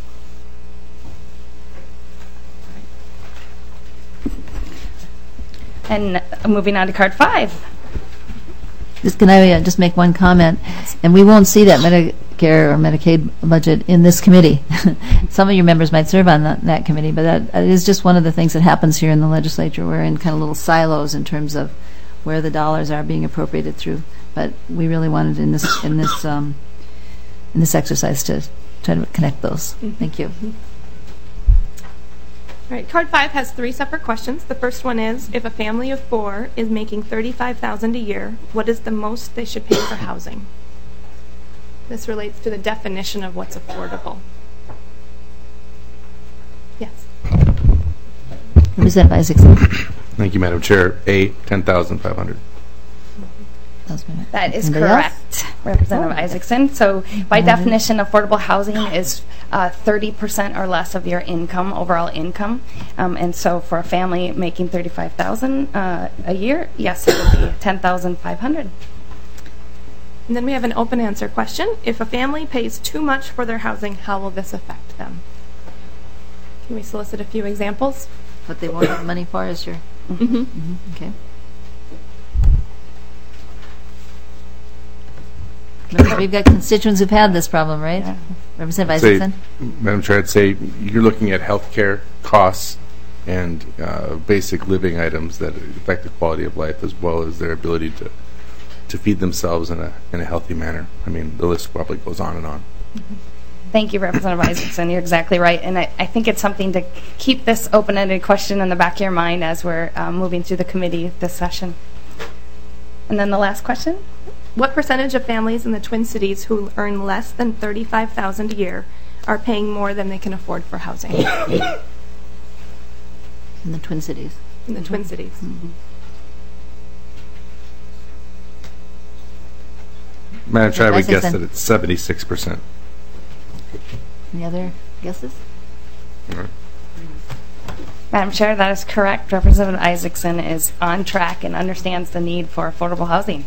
And uh, moving on to card five. Just, can I uh, just make one comment? And we won't see that Medicare or Medicaid budget in this committee. Some of your members might serve on that, that committee, but that, that is just one of the things that happens here in the legislature. We're in kind of little silos in terms of where the dollars are being appropriated through. But we really wanted in this in this um, in this exercise to try to connect those. Mm-hmm. Thank you. All right, card five has three separate questions. The first one is, if a family of four is making thirty-five thousand dollars a year, what is the most they should pay for housing? This relates to the definition of what's affordable. Yes. Representative Isaacson. Thank you, Madam Chair. A, ten thousand five hundred dollars. That is Anybody correct, else? Representative Isaacson. So by definition, affordable housing is uh, thirty percent or less of your income, overall income. Um, and so for a family making thirty-five thousand dollars uh, a year, yes, it would be ten thousand five hundred dollars. And then we have an open answer question. If a family pays too much for their housing, how will this affect them? Can we solicit a few examples? What they want the money for is your... Mm-hmm. Mm-hmm. Okay. Remember, we've got constituents who've had this problem, right? Yeah. Representative Say, Isaacson? Madam Chair, I'd say you're looking at health care costs and uh, basic living items that affect the quality of life, as well as their ability to to feed themselves in a in a healthy manner. I mean, the list probably goes on and on. Thank you, Representative Isaacson. You're exactly right. And I, I think it's something to keep this open-ended question in the back of your mind as we're um, moving through the committee this session. And then the last question. What percentage of families in the Twin Cities who earn less than thirty-five thousand dollars a year are paying more than they can afford for housing? In the Twin Cities. In the Twin Cities. Mm-hmm. Madam Chair, I would guess Isaacson. that it's seventy-six percent. Any other guesses? Madam Chair, that is correct. Representative Isaacson is on track and understands the need for affordable housing.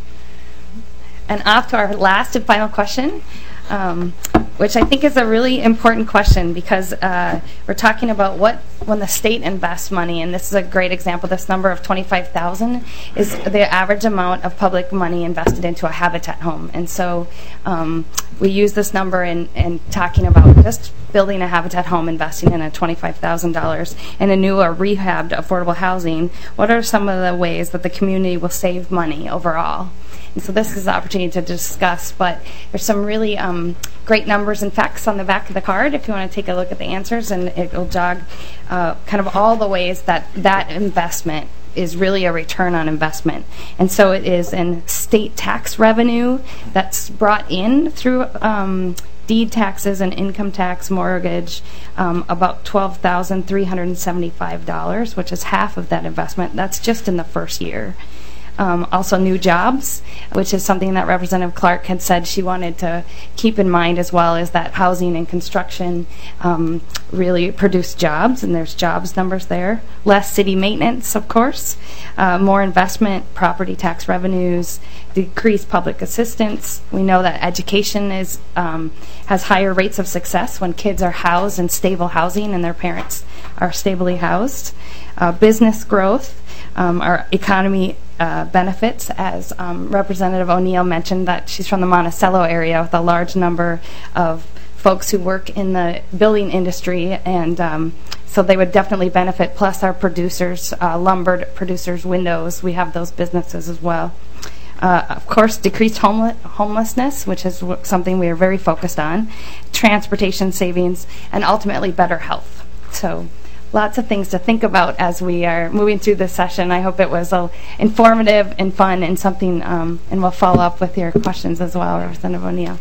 And off to our last and final question, um, which I think is a really important question because uh, we're talking about what when the state invests money, and this is a great example. This number of twenty-five thousand is the average amount of public money invested into a Habitat home. And so um, we use this number in, in talking about just building a Habitat home, investing in a twenty-five thousand dollars in a new or rehabbed affordable housing. What are some of the ways that the community will save money overall? And so this is the opportunity to discuss, but there's some really um, great numbers and facts on the back of the card if you want to take a look at the answers, and it will jog uh, kind of all the ways that that investment is really a return on investment. And so it is in state tax revenue that's brought in through um, deed taxes and income tax, mortgage, um, about twelve thousand three hundred seventy-five dollars, which is half of that investment. That's just in the first year. Um, also new jobs, which is something that Representative Clark had said she wanted to keep in mind, as well as that housing and construction um, really produce jobs, and there's jobs numbers there. Less city maintenance, of course, uh, more investment, property tax revenues, decreased public assistance. We know that education is um, has higher rates of success when kids are housed in stable housing and their parents are stably housed. Uh, business growth, um, our economy Uh, benefits, as um, Representative O'Neill mentioned, that she's from the Monticello area with a large number of folks who work in the building industry, and um, so they would definitely benefit, plus our producers, uh, lumber producers, windows, we have those businesses as well. Uh, of course, decreased homel- homelessness, which is w- something we are very focused on, transportation savings, and ultimately better health. So lots of things to think about as we are moving through this session. I hope it was uh, informative and fun and something, um, and we'll follow up with your questions as well, Representative O'Neill.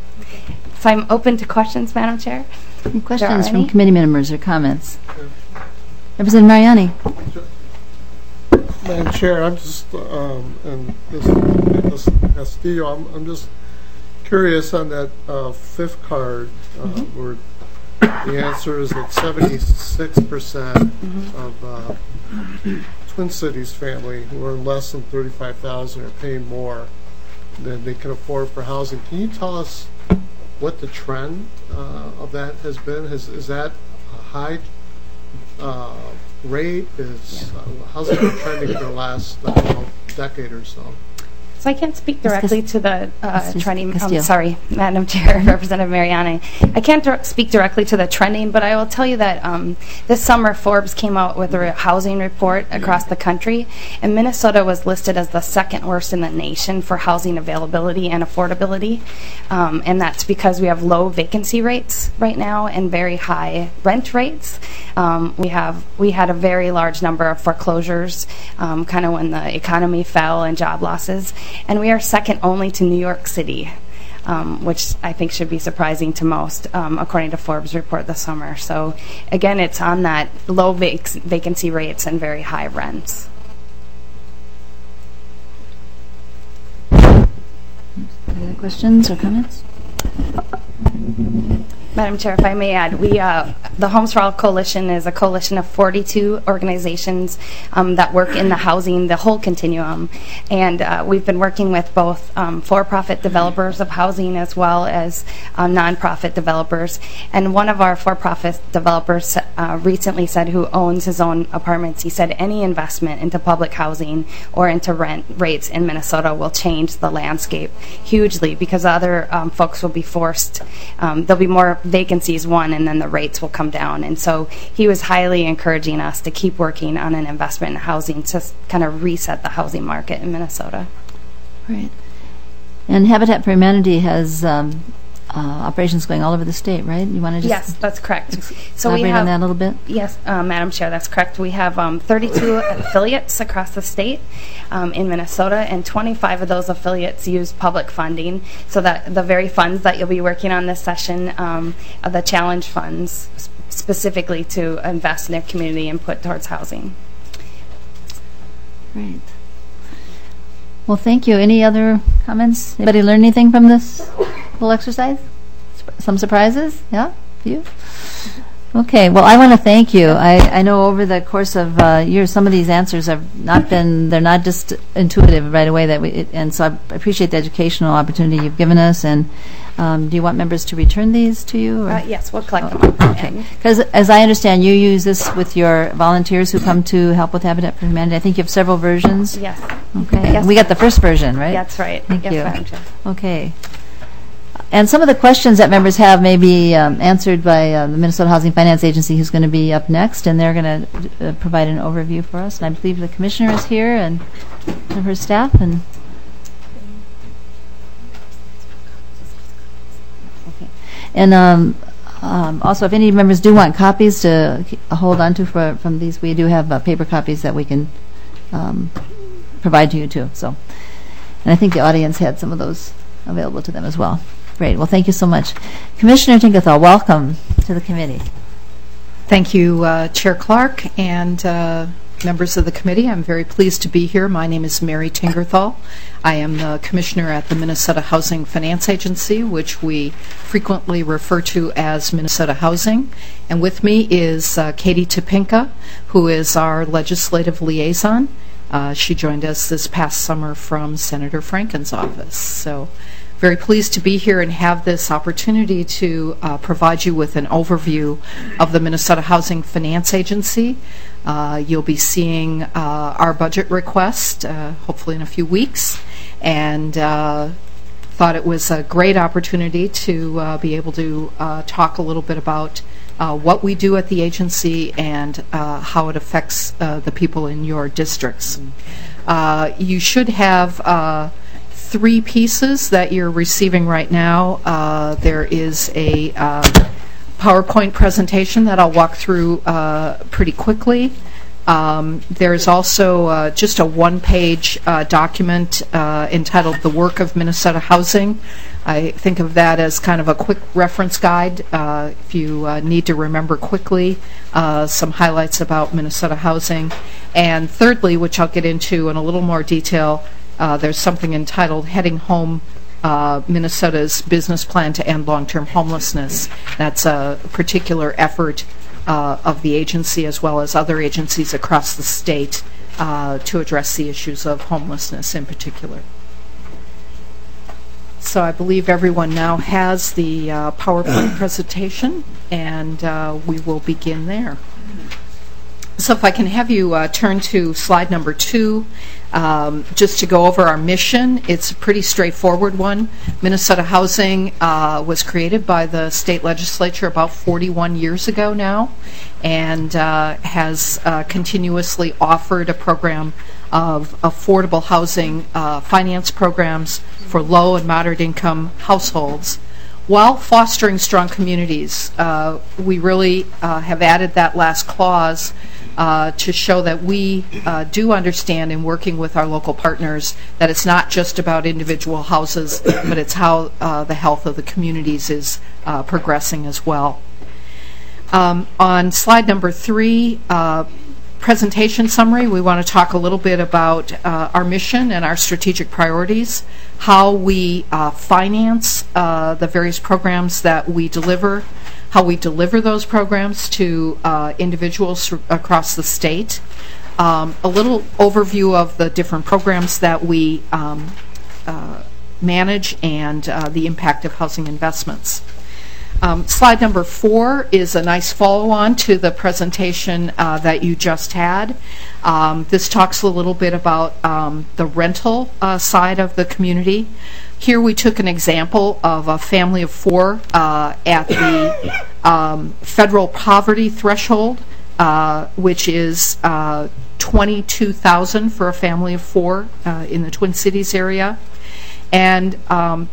So I'm open to questions, Madam Chair. Any questions from committee members or comments? Representative Mariani. Madam Chair, I'm just, um, and this, this Castillo, I'm, I'm just curious on that uh, fifth card uh, mm-hmm. where the answer is that seventy-six percent mm-hmm. of uh, Twin Cities family who earn less than thirty-five thousand dollars are paying more than they can afford for housing. Can you tell us what the trend uh, of that has been? Has, is that a high uh, rate? Is uh, how's it been trending for the last I don't know, decade or so? So I can't speak directly to the uh, trending. Castillo. I'm sorry, Madam Chair, Representative Mariani. I can't dir- speak directly to the trending, but I will tell you that um, this summer Forbes came out with a housing report across the country, and Minnesota was listed as the second worst in the nation for housing availability and affordability, um, and that's because we have low vacancy rates right now and very high rent rates. Um, we have we had a very large number of foreclosures, um, kind of when the economy fell and job losses. And we are second only to New York City, um, which I think should be surprising to most, um, according to Forbes' report this summer. So, again, it's on that low vac- vacancy rates and very high rents. Any other questions or comments? Madam Chair, if I may add, we uh, the Homes for All Coalition is a coalition of forty-two organizations um, that work in the housing, the whole continuum, and uh, we've been working with both um, for-profit developers of housing as well as uh, non-profit developers. And one of our for-profit developers uh, recently said, who owns his own apartments, he said any investment into public housing or into rent rates in Minnesota will change the landscape hugely, because other um, folks will be forced, um, there'll be more vacancies, one, and then the rates will come come down. And so he was highly encouraging us to keep working on an investment in housing to kind of reset the housing market in Minnesota. Right. And Habitat for Humanity has um, uh, operations going all over the state, right? You want to just Yes, that's correct. So elaborate we have, on that a little bit? Yes, uh, Madam Chair, that's correct. We have um, thirty-two affiliates across the state um, in Minnesota, and twenty-five of those affiliates use public funding. So that the very funds that you'll be working on this session, um, are the challenge funds, sp- specifically to invest in their community and put towards housing. Great. Well, thank you. Any other comments? Anybody learn anything from this whole exercise? Sp- Some surprises? Yeah? You? Okay. Well, I want to thank you. I, I know over the course of uh, years, some of these answers have not been, they're not just intuitive right away. That we, it, and so I appreciate the educational opportunity you've given us. And um, do you want members to return these to you? Or? Uh, yes, we'll collect them. Okay. Because as I understand, you use this with your volunteers who come to help with Habitat for Humanity. I think you have several versions. Yes. Okay. Yes. We got the first version, right? That's right. Thank Yes, you. Madam Chair. Okay. And some of the questions that members have may be um, answered by uh, the Minnesota Housing Finance Agency, who's going to be up next, and they're going to uh, provide an overview for us. And I believe the commissioner is here and some of her staff. And okay. And um, um, also, if any members do want copies to k- hold on to for, from these, we do have uh, paper copies that we can um, provide to you too. So, and I think the audience had some of those available to them as well. Great. Well, thank you so much. Commissioner Tinkerthal, welcome to the committee. Thank you, uh, Chair Clark and uh, members of the committee. I'm very pleased to be here. My name is Mary Tinkerthal. I am the commissioner at the Minnesota Housing Finance Agency, which we frequently refer to as Minnesota Housing. And with me is uh, Katie Topinka, who is our legislative liaison. Uh, she joined us this past summer from Senator Franken's office. So very pleased to be here and have this opportunity to uh, provide you with an overview of the Minnesota Housing Finance Agency. Uh, you'll be seeing uh, our budget request uh, hopefully in a few weeks, and uh, thought it was a great opportunity to uh, be able to uh, talk a little bit about uh, what we do at the agency and uh, how it affects uh, the people in your districts. Uh, you should have uh, three pieces that you're receiving right now. Uh, there is a uh, PowerPoint presentation that I'll walk through uh, pretty quickly. Um, there's also uh, just a one-page uh, document uh, entitled The Work of Minnesota Housing. I think of that as kind of a quick reference guide uh, if you uh, need to remember quickly uh, some highlights about Minnesota housing. And thirdly, which I'll get into in a little more detail, Uh, there's something entitled Heading Home, uh, Minnesota's Business Plan to End Long-Term Homelessness. That's a particular effort uh, of the agency as well as other agencies across the state uh, to address the issues of homelessness in particular. So I believe everyone now has the uh, PowerPoint presentation, and uh, we will begin there. So if I can have you uh, turn to slide number two, um, just to go over our mission. It's a pretty straightforward one. Minnesota Housing uh, was created by the state legislature about forty-one years ago now, and uh, has uh, continuously offered a program of affordable housing uh, finance programs for low and moderate income households, while fostering strong communities. Uh, we really uh, have added that last clause uh, to show that we uh, do understand in working with our local partners that it's not just about individual houses, but it's how uh, the health of the communities is uh, progressing as well. Um, on slide number three, uh, presentation summary, we want to talk a little bit about uh, our mission and our strategic priorities, how we uh, finance uh, the various programs that we deliver, how we deliver those programs to uh, individuals across the state, um, a little overview of the different programs that we um, uh, manage, and uh, the impact of housing investments. Um, slide number four is a nice follow-on to the presentation uh, that you just had. Um, this talks a little bit about um, the rental uh, side of the community. Here we took an example of a family of four uh, at the um, federal poverty threshold, uh, which is uh, twenty-two thousand dollars for a family of four uh, in the Twin Cities area. And um,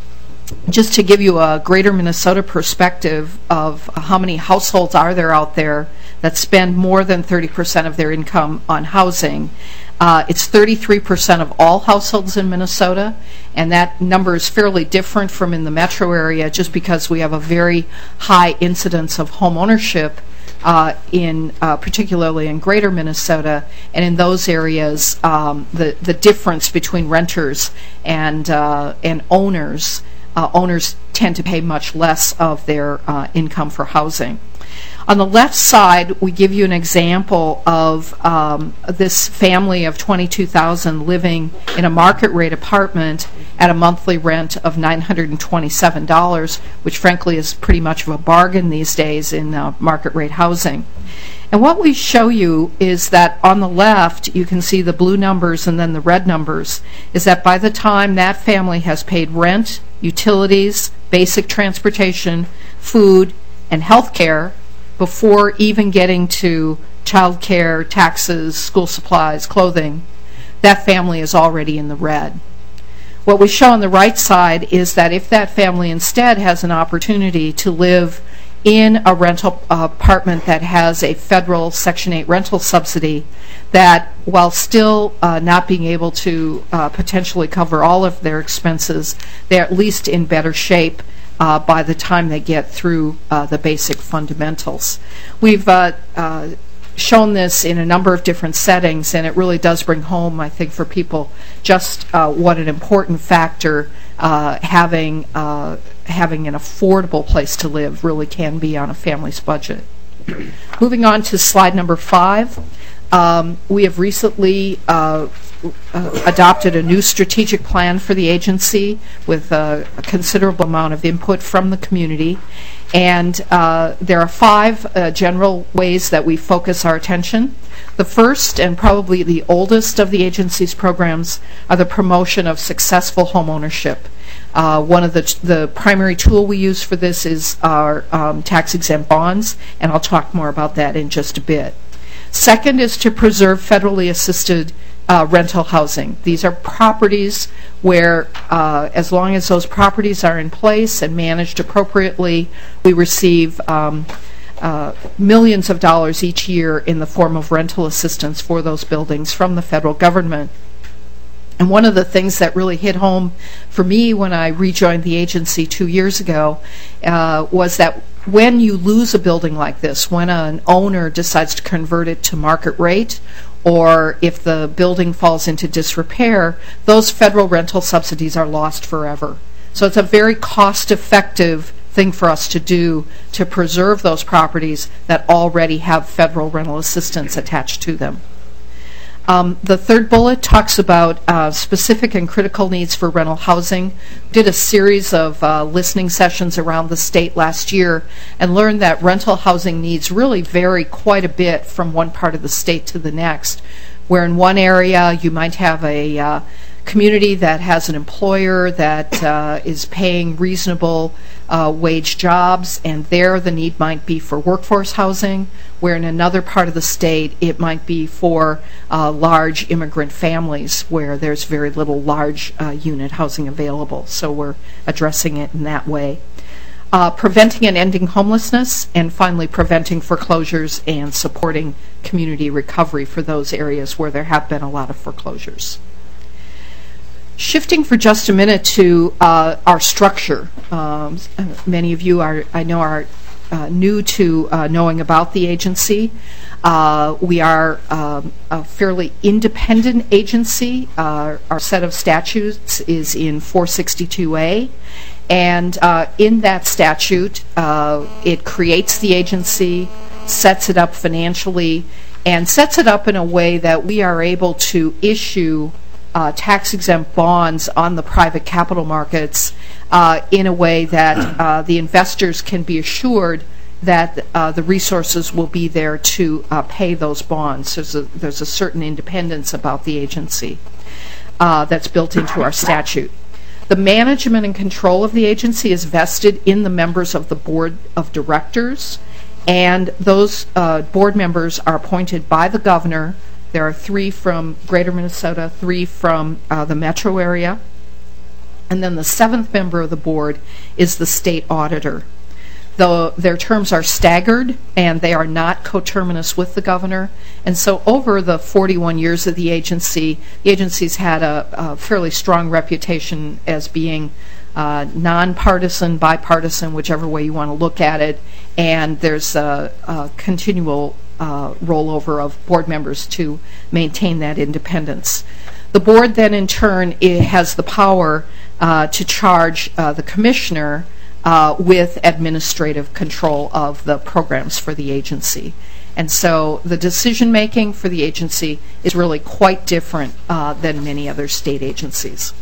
just to give you a greater Minnesota perspective of how many households are there out there that spend more than thirty percent of their income on housing, uh, it's thirty-three percent of all households in Minnesota, and that number is fairly different from in the metro area just because we have a very high incidence of home ownership uh, in uh, particularly in greater Minnesota, and in those areas um, the, the difference between renters and, uh, and owners Uh, owners tend to pay much less of their uh, income for housing. On the left side, we give you an example of um, this family of twenty-two thousand living in a market rate apartment at a monthly rent of nine hundred twenty-seven dollars, which frankly is pretty much of a bargain these days in uh, market rate housing. And what we show you is that on the left, you can see the blue numbers and then the red numbers, is that by the time that family has paid rent, utilities, basic transportation, food, and health care, before even getting to child care, taxes, school supplies, clothing, that family is already in the red. What we show on the right side is that if that family instead has an opportunity to live in a rental uh, apartment that has a federal Section eight rental subsidy, that while still uh, not being able to uh, potentially cover all of their expenses, they're at least in better shape uh, by the time they get through uh, the basic fundamentals. We've uh, uh, shown this in a number of different settings, and it really does bring home, I think, for people just uh, what an important factor uh, having uh, having an affordable place to live really can be on a family's budget. Moving on to slide number five, um, we have recently uh, uh, adopted a new strategic plan for the agency with uh, a considerable amount of input from the community. And uh, there are five uh, general ways that we focus our attention. The first and probably the oldest of the agency's programs are the promotion of successful home ownership. Uh, one of the, the primary tool we use for this is our um, tax-exempt bonds, and I'll talk more about that in just a bit. Second is to preserve federally assisted uh, rental housing. These are properties where, uh, as long as those properties are in place and managed appropriately, we receive um, uh, millions of dollars each year in the form of rental assistance for those buildings from the federal government. And one of the things that really hit home for me when I rejoined the agency two years ago uh, was that when you lose a building like this, when an owner decides to convert it to market rate, or if the building falls into disrepair, those federal rental subsidies are lost forever. So it's a very cost-effective thing for us to do to preserve those properties that already have federal rental assistance attached to them. Um, the third bullet talks about uh, specific and critical needs for rental housing. Did a series of uh, listening sessions around the state last year and learned that rental housing needs really vary quite a bit from one part of the state to the next, where in one area you might have a uh, community that has an employer that uh, is paying reasonable uh, wage jobs, and there the need might be for workforce housing, where in another part of the state it might be for uh, large immigrant families where there's very little large uh, unit housing available. So we're addressing it in that way. Uh, preventing and ending homelessness, and finally preventing foreclosures and supporting community recovery for those areas where there have been a lot of foreclosures. Shifting for just a minute to uh, our structure. Um, many of you are, I know, are uh, new to uh, knowing about the agency. Uh, we are um, a fairly independent agency. Uh, our set of statutes is in four sixty-two A, and uh, in that statute, uh, it creates the agency, sets it up financially, and sets it up in a way that we are able to issue Uh, tax-exempt bonds on the private capital markets uh, in a way that uh, the investors can be assured that uh, the resources will be there to uh, pay those bonds. There's a, there's a certain independence about the agency uh, that's built into our statute. The management and control of the agency is vested in the members of the board of directors, and those uh, board members are appointed by the governor. There are three from Greater Minnesota, three from uh, the metro area, and then the seventh member of the board is the state auditor. Though their terms are staggered and they are not coterminous with the governor, and so over the forty-one years of the agency, the agency's had a, a fairly strong reputation as being uh, nonpartisan, bipartisan, whichever way you want to look at it, and there's a, a continual uh, rollover of board members to maintain that independence. The board then in turn it has the power uh, to charge uh, the commissioner Uh, with administrative control of the programs for the agency. And so the decision making for the agency is really quite different uh, than many other state agencies.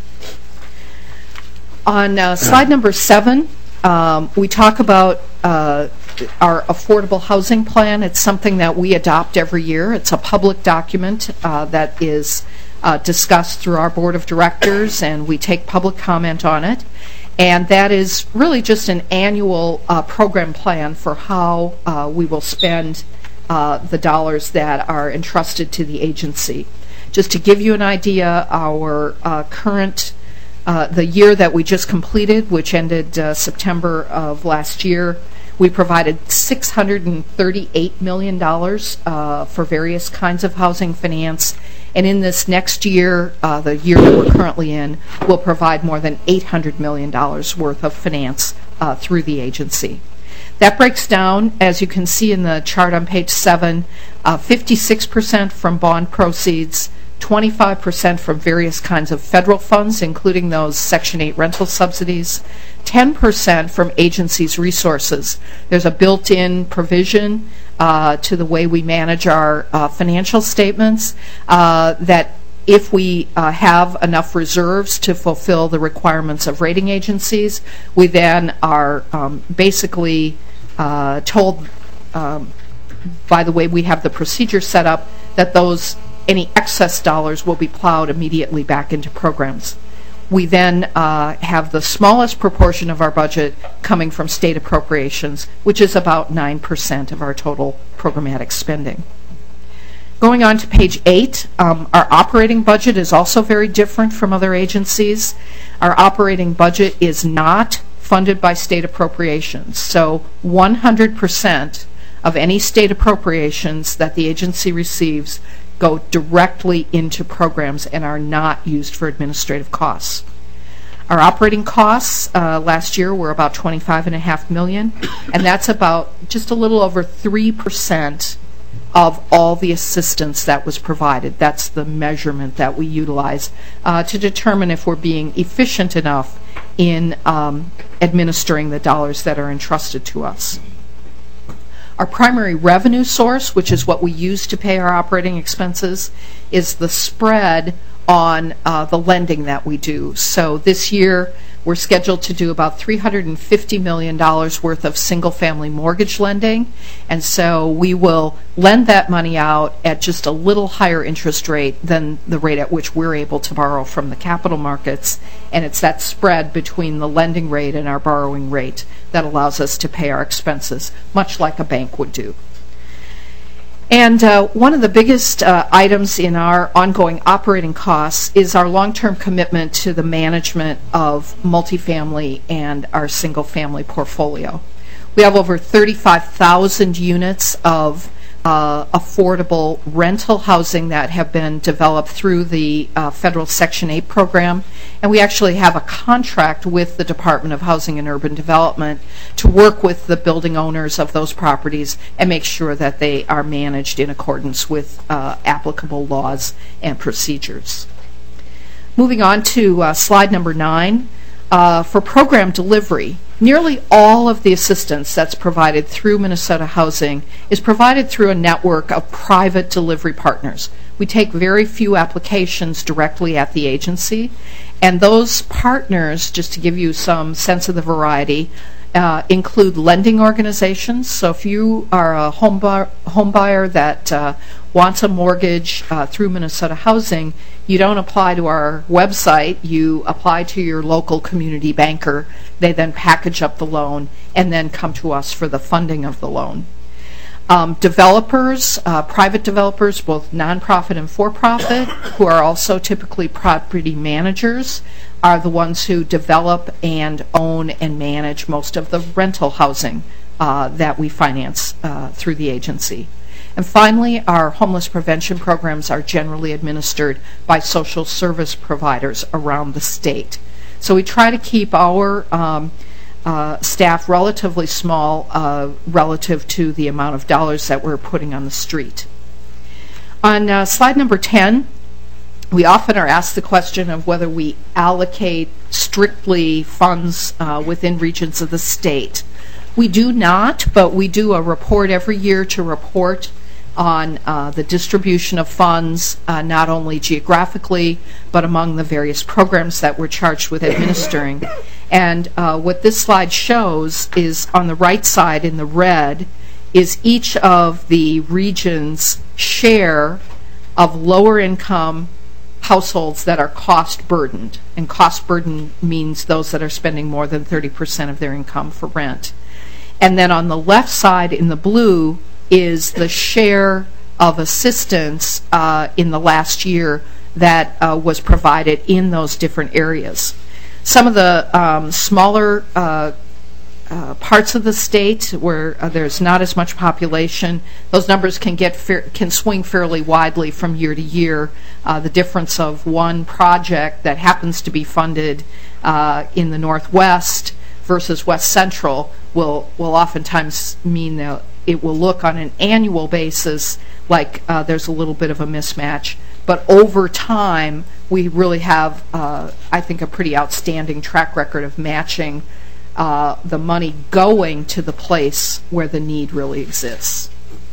On uh, slide number seven, um, we talk about uh, our affordable housing plan. It's something that we adopt every year. It's a public document uh, that is uh, discussed through our board of directors, and we take public comment on it. And that is really just an annual uh, program plan for how uh, we will spend uh, the dollars that are entrusted to the agency. Just to give you an idea, our uh, current, uh, the year that we just completed, which ended uh, September of last year, we provided six hundred thirty-eight million dollars uh, for various kinds of housing finance. And in this next year, uh, the year that we're currently in, we'll provide more than eight hundred million dollars worth of finance uh, through the agency. That breaks down, as you can see in the chart on page seven, uh, fifty-six percent from bond proceeds, twenty-five percent from various kinds of federal funds, including those Section eight rental subsidies, ten percent from agencies' resources. There's a built-in provision uh, to the way we manage our uh, financial statements uh, that if we uh, have enough reserves to fulfill the requirements of rating agencies, we then are um, basically uh, told um, by the way we have the procedure set up that those any excess dollars will be plowed immediately back into programs. We then uh, have the smallest proportion of our budget coming from state appropriations, which is about nine percent of our total programmatic spending. Going on to page eight, um, our operating budget is also very different from other agencies. Our operating budget is not funded by state appropriations, so one hundred percent of any state appropriations that the agency receives go directly into programs and are not used for administrative costs. Our operating costs uh, last year were about twenty-five point five million dollars, and that's about just a little over three percent of all the assistance that was provided. That's the measurement that we utilize uh, to determine if we're being efficient enough in um, administering the dollars that are entrusted to us. Our primary revenue source, which is what we use to pay our operating expenses, is the spread on uh, the lending that we do. So this year, we're scheduled to do about three hundred fifty million dollars worth of single-family mortgage lending, and so we will lend that money out at just a little higher interest rate than the rate at which we're able to borrow from the capital markets, and it's that spread between the lending rate and our borrowing rate that allows us to pay our expenses, much like a bank would do. And uh, one of the biggest uh, items in our ongoing operating costs is our long-term commitment to the management of multifamily and our single-family portfolio. We have over thirty-five thousand units of uh, affordable rental housing that have been developed through the uh, federal Section eight program, and we actually have a contract with the Department of Housing and Urban Development to work with the building owners of those properties and make sure that they are managed in accordance with uh, applicable laws and procedures. Moving on to uh, slide number nine. Uh, for program delivery, nearly all of the assistance that's provided through Minnesota Housing is provided through a network of private delivery partners. We take very few applications directly at the agency, and those partners, just to give you some sense of the variety, uh, include lending organizations. So if you are a home, bar, home buyer that uh, wants a mortgage uh, through Minnesota Housing, you don't apply to our website, you apply to your local community banker. They then package up the loan and then come to us for the funding of the loan. Um, developers, uh, private developers, both nonprofit and for-profit, who are also typically property managers, are the ones who develop and own and manage most of the rental housing uh, that we finance uh, through the agency. And finally, our homeless prevention programs are generally administered by social service providers around the state. So we try to keep our um, Uh, staff relatively small uh, relative to the amount of dollars that we're putting on the street. On uh, slide number ten, we often are asked the question of whether we allocate strictly funds uh, within regions of the state. We do not, but we do a report every year to report on uh, the distribution of funds, uh, not only geographically, but among the various programs that we're charged with administering. And uh, what this slide shows is, on the right side in the red, is each of the region's share of lower income households that are cost burdened. And cost burden means those that are spending more than thirty percent of their income for rent. And then on the left side in the blue is the share of assistance uh, in the last year that uh, was provided in those different areas. Some of the um, smaller uh, uh, parts of the state where uh, there's not as much population, those numbers can get can swing fairly widely from year to year. Uh, the difference of one project that happens to be funded uh, in the Northwest versus West Central will will oftentimes mean that it will look on an annual basis like uh, there's a little bit of a mismatch. But over time, we really have, uh, I think, a pretty outstanding track record of matching uh, the money going to the place where the need really exists.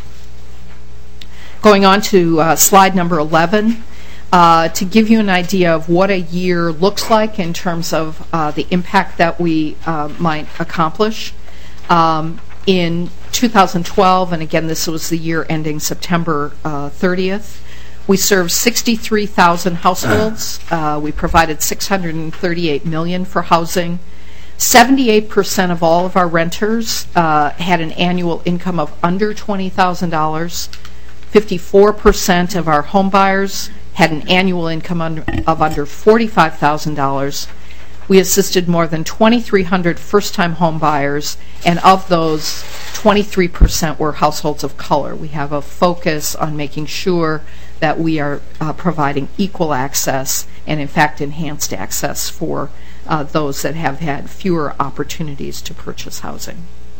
Going on to uh, slide number eleven, uh, to give you an idea of what a year looks like in terms of uh, the impact that we uh, might accomplish. Um, in two thousand twelve, and again, this was the year ending September uh, thirtieth, we served sixty-three thousand households. Uh, we provided six hundred thirty-eight million dollars for housing. seventy-eight percent of all of our renters uh, had an annual income of under twenty thousand dollars. fifty-four percent of our home buyers had an annual income under, of under forty-five thousand dollars. We assisted more than twenty-three hundred first-time home buyers, and of those, twenty-three percent were households of color. We have a focus on making sure that we are uh, providing equal access and, in fact, enhanced access for uh, those that have had fewer opportunities to purchase housing.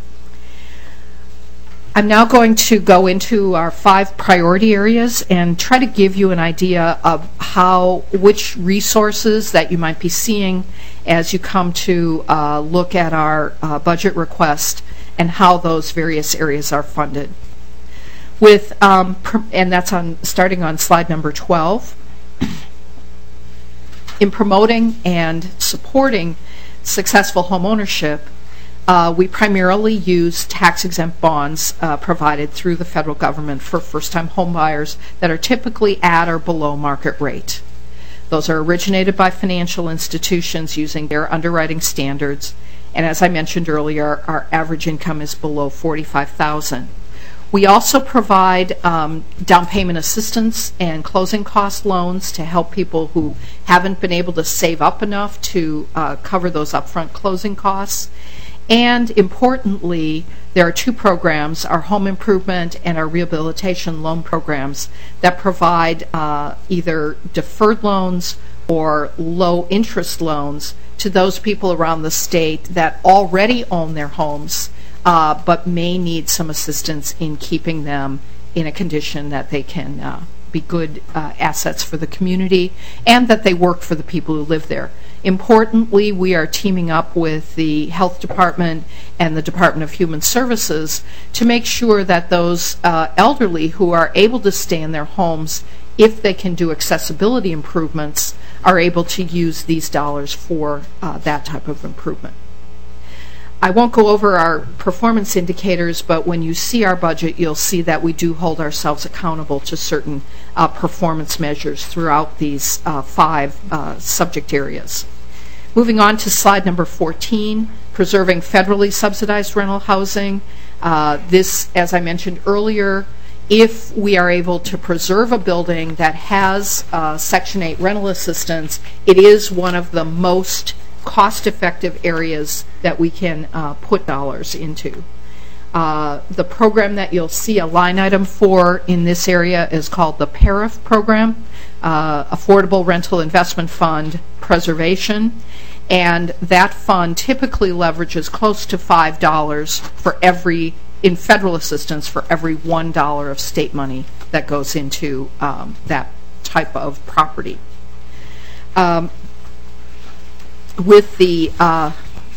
I'm now going to go into our five priority areas and try to give you an idea of how, which resources that you might be seeing as you come to uh, look at our uh, budget request and how those various areas are funded. With um, and that's on starting on slide number twelve. In promoting and supporting successful home ownership, Uh, we primarily use tax-exempt bonds uh, provided through the federal government for first-time home buyers that are typically at or below market rate. Those are originated by financial institutions using their underwriting standards, and as I mentioned earlier, our average income is below forty-five thousand dollars. We also provide um, down payment assistance and closing cost loans to help people who haven't been able to save up enough to uh, cover those upfront closing costs. And importantly, there are two programs, our home improvement and our rehabilitation loan programs, that provide uh, either deferred loans or low interest loans to those people around the state that already own their homes uh, but may need some assistance in keeping them in a condition that they can uh, be good uh, assets for the community and that they work for the people who live there. Importantly, we are teaming up with the Health Department and the Department of Human Services to make sure that those uh, elderly who are able to stay in their homes if they can do accessibility improvements, are able to use these dollars for uh, that type of improvement. I won't go over our performance indicators, but when you see our budget, you'll see that we do hold ourselves accountable to certain uh, performance measures throughout these uh, five uh, subject areas. Moving on to slide number fourteen, preserving federally subsidized rental housing. Uh, this, as I mentioned earlier, if we are able to preserve a building that has uh, Section eight rental assistance, it is one of the most cost-effective areas that we can uh, put dollars into. Uh, the program that you'll see a line item for in this area is called the P A R I F program, uh, Affordable Rental Investment Fund Preservation, and that fund typically leverages close to five dollars for every, in federal assistance, for every one dollar of state money that goes into um, that type of property. Um, with the uh,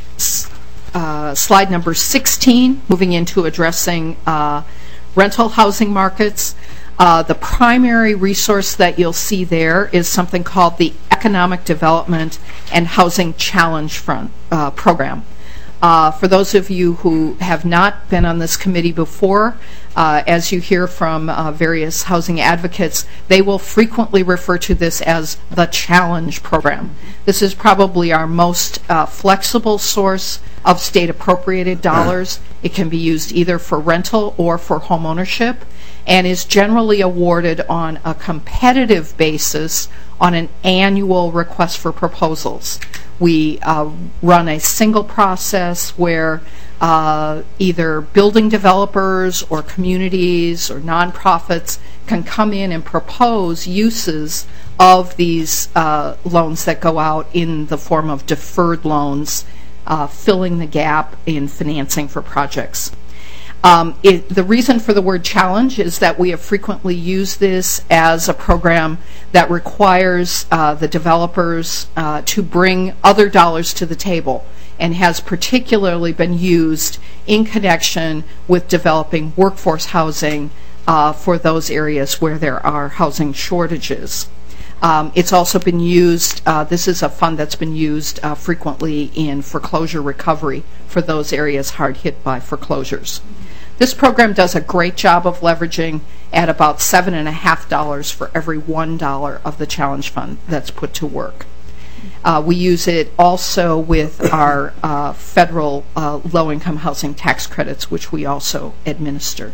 uh, slide number sixteen, moving into addressing uh, rental housing markets, uh, the primary resource that you'll see there is something called the Economic Development and Housing Challenge Front uh, Program. Uh, for those of you who have not been on this committee before, uh, as you hear from uh, various housing advocates, they will frequently refer to this as the Challenge Program. This is probably our most uh, flexible source of state-appropriated dollars. It can be used either for rental or for home ownership, and is generally awarded on a competitive basis on an annual request for proposals. We uh, run a single process where uh, either building developers or communities or nonprofits can come in and propose uses of these uh, loans that go out in the form of deferred loans, uh, filling the gap in financing for projects. Um, it, the reason for the word challenge is that we have frequently used this as a program that requires uh, the developers uh, to bring other dollars to the table, and has particularly been used in connection with developing workforce housing uh, for those areas where there are housing shortages. Um, it's also been used, uh, this is a fund that's been used uh, frequently in foreclosure recovery for those areas hard hit by foreclosures. This program does a great job of leveraging at about seven and a half dollars for every one dollar of the challenge fund that's put to work. Uh, we use it also with our uh, federal uh, low-income housing tax credits, which we also administer.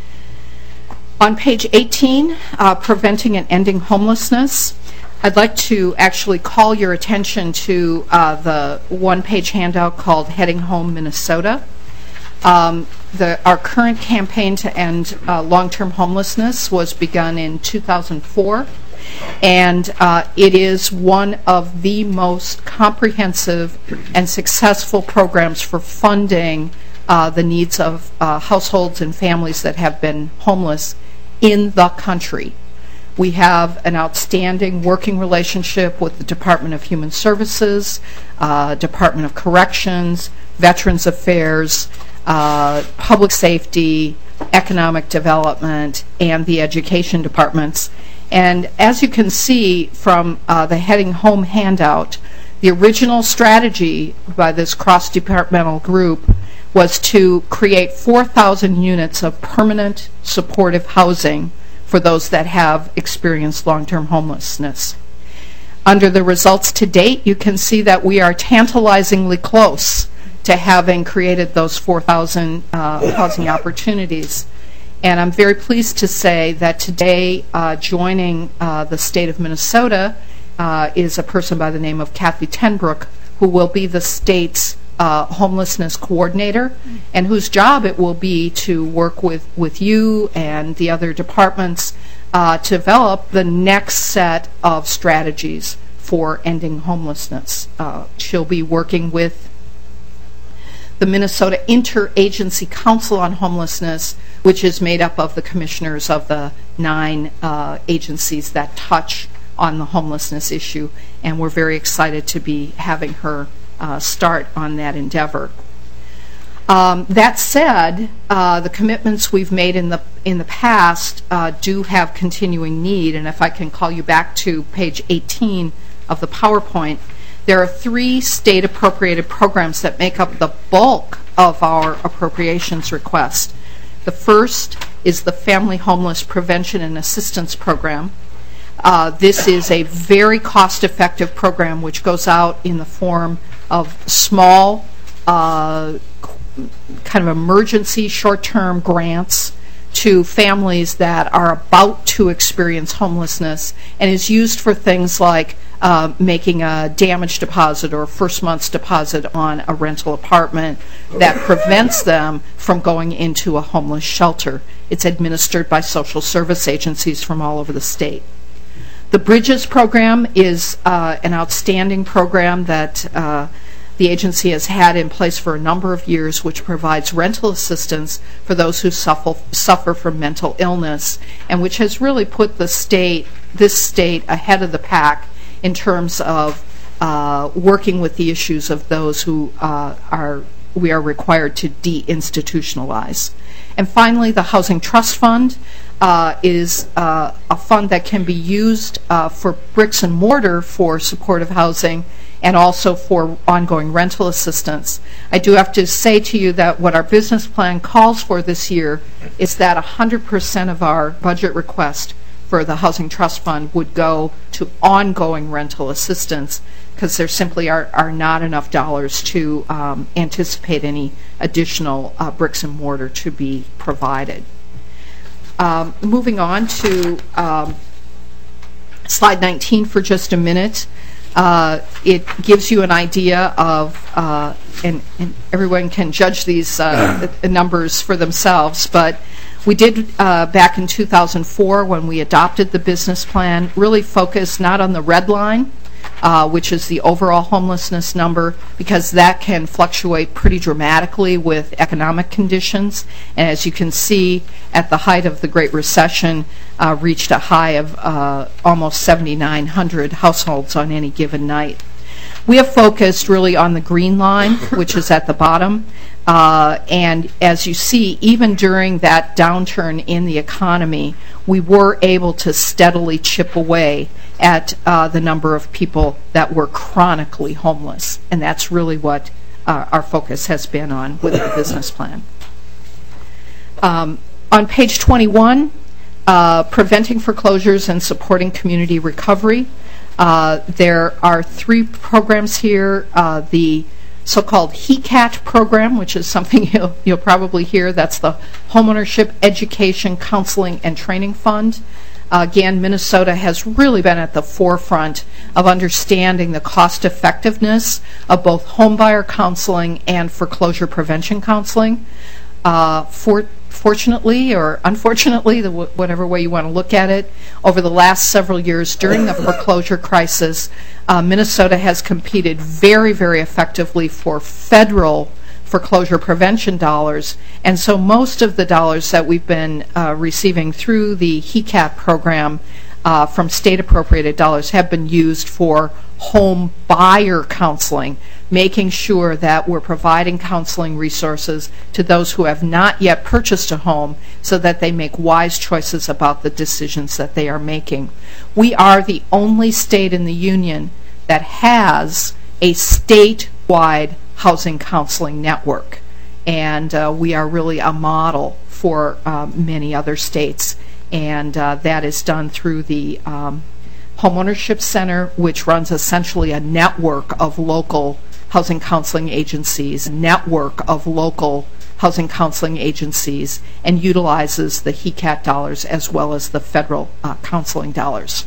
On page eighteen, uh, preventing and ending homelessness, I'd like to actually call your attention to uh, the one-page handout called Heading Home Minnesota. Um, the, our current campaign to end uh, long-term homelessness was begun in two thousand four, and uh, it is one of the most comprehensive and successful programs for funding uh, the needs of uh, households and families that have been homeless in the country. We have an outstanding working relationship with the Department of Human Services, uh, Department of Corrections, Veterans Affairs, uh, Public Safety, Economic Development, and the Education Departments. And as you can see from uh, the Heading Home handout, the original strategy by this cross-departmental group was to create four thousand units of permanent supportive housing for those that have experienced long-term homelessness. Under the results to date, you can see that we are tantalizingly close to having created those four thousand uh, housing opportunities. And I'm very pleased to say that today, uh, joining uh, the state of Minnesota uh, is a person by the name of Kathy Tenbrook, who will be the state's uh, homelessness coordinator, and whose job it will be to work with, with you and the other departments uh, to develop the next set of strategies for ending homelessness. Uh, she'll be working with the Minnesota Interagency Council on Homelessness, which is made up of the commissioners of the nine uh, agencies that touch on the homelessness issue, and we're very excited to be having her uh, start on that endeavor. Um, that said, uh, the commitments we've made in the in the past uh, do have continuing need, and if I can call you back to page eighteen of the PowerPoint, there are three state appropriated programs that make up the bulk of our appropriations request. The first is the Family Homeless Prevention and Assistance Program. Uh, this is a very cost-effective program which goes out in the form of small uh, kind of emergency short-term grants to families that are about to experience homelessness, and is used for things like uh, making a damage deposit or first month's deposit on a rental apartment that prevents them from going into a homeless shelter. It's administered by social service agencies from all over the state. The Bridges program is uh, an outstanding program that uh, the agency has had in place for a number of years, which provides rental assistance for those who suffer, suffer from mental illness, and which has really put the state, this state ahead of the pack in terms of uh, working with the issues of those who uh, are we are required to deinstitutionalize. And finally, the Housing Trust Fund uh, is uh, a fund that can be used uh, for bricks and mortar for supportive housing and also for ongoing rental assistance. I do have to say to you that what our business plan calls for this year is that one hundred percent of our budget request for the Housing Trust Fund would go to ongoing rental assistance, because there simply are, are not enough dollars to um, anticipate any additional uh, bricks and mortar to be provided. Um, moving on to um, slide nineteen for just a minute. Uh, it gives you an idea of, uh, and, and everyone can judge these uh, the numbers for themselves, but we did uh, back in two thousand four, when we adopted the business plan, really focus not on the red line, uh, which is the overall homelessness number, because that can fluctuate pretty dramatically with economic conditions. And as you can see, at the height of the Great Recession, uh, reached a high of uh, almost seventy-nine hundred households on any given night. We have focused really on the green line, which is at the bottom. Uh, and as you see, even during that downturn in the economy, we were able to steadily chip away at uh, the number of people that were chronically homeless. And that's really what uh, our focus has been on with the business plan. Um, on page twenty-one, uh, preventing foreclosures and supporting community recovery. Uh, there are three programs here. Uh, the so-called H E C A T program, which is something you'll, you'll probably hear. That's the Homeownership Education, Counseling, and Training Fund. Uh, again, Minnesota has really been at the forefront of understanding the cost-effectiveness of both homebuyer counseling and foreclosure prevention counseling. Uh, for, fortunately or unfortunately, the w whatever way you want to look at it, over the last several years during the foreclosure crisis, uh, Minnesota has competed very, very effectively for federal foreclosure prevention dollars, and so most of the dollars that we've been uh, receiving through the H E C A T program uh, from state appropriated dollars have been used for home buyer counseling, making sure that we're providing counseling resources to those who have not yet purchased a home so that they make wise choices about the decisions that they are making. We are the only state in the union that has a statewide housing counseling network, and uh, we are really a model for uh, many other states, and uh, that is done through the um, Homeownership Center, which runs essentially a network of local housing counseling agencies, network of local housing counseling agencies, and utilizes the H E C A T dollars as well as the federal uh, counseling dollars.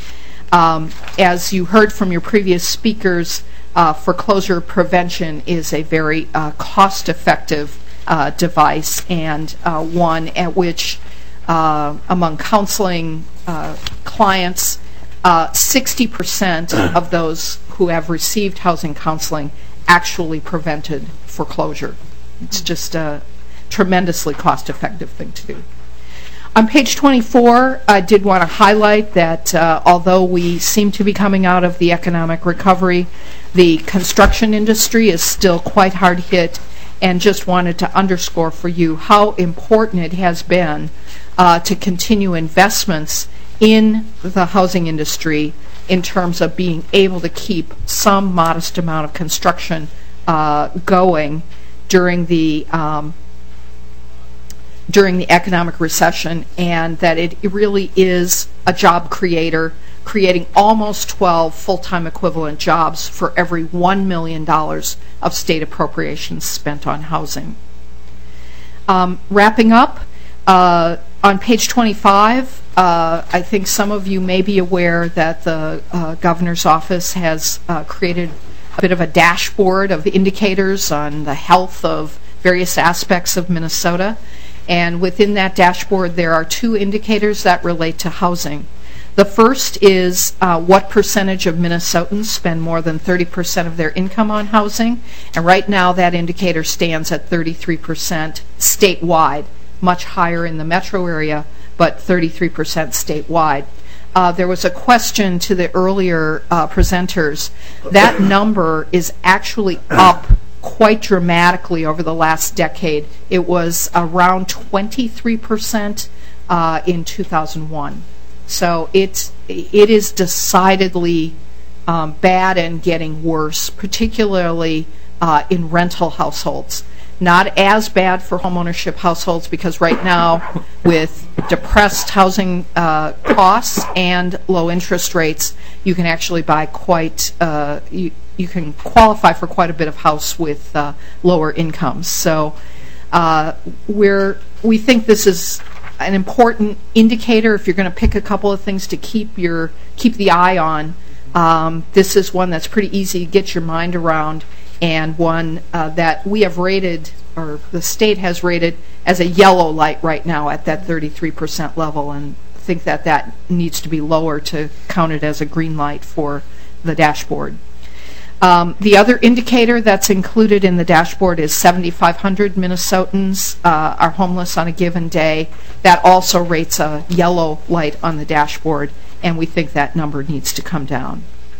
Um, as you heard from your previous speakers, uh, foreclosure prevention is a very uh, cost-effective uh, device, and uh, one at which, uh, among counseling uh, clients, Uh, sixty percent of those who have received housing counseling actually prevented foreclosure. It's just a tremendously cost-effective thing to do. On page twenty-four, I did want to highlight that uh, although we seem to be coming out of the economic recovery, the construction industry is still quite hard hit, and just wanted to underscore for you how important it has been uh, to continue investments in the housing industry in terms of being able to keep some modest amount of construction uh, going during the um, during the economic recession, and that it really is a job creator, creating almost twelve full-time equivalent jobs for every one million dollars of state appropriations spent on housing. Um, wrapping up, uh, on page twenty-five, uh, I think some of you may be aware that the uh, governor's office has uh, created a bit of a dashboard of indicators on the health of various aspects of Minnesota. And within that dashboard, there are two indicators that relate to housing. The first is uh, what percentage of Minnesotans spend more than thirty percent of their income on housing. And right now, that indicator stands at thirty-three percent statewide, much higher in the metro area, but thirty-three percent statewide. Uh, there was a question to the earlier uh, presenters. That number is actually up quite dramatically over the last decade. It was around twenty-three percent uh, in two thousand one. So it's, it is decidedly um, bad and getting worse, particularly uh, in rental households. Not as bad for homeownership households, because right now, with depressed housing uh, costs and low interest rates, you can actually buy quite, uh, you, you can qualify for quite a bit of house with uh, lower incomes. So uh, we're, we think this is an important indicator if you're going to pick a couple of things to keep your keep the eye on. Um, this is one that's pretty easy to get your mind around, and one uh, that we have rated, or the state has rated, as a yellow light right now at that thirty-three percent level, and think that that needs to be lower to count it as a green light for the dashboard. Um, the other indicator that's included in the dashboard is seventy-five hundred Minnesotans uh, are homeless on a given day. That also rates a yellow light on the dashboard, and we think that number needs to come down.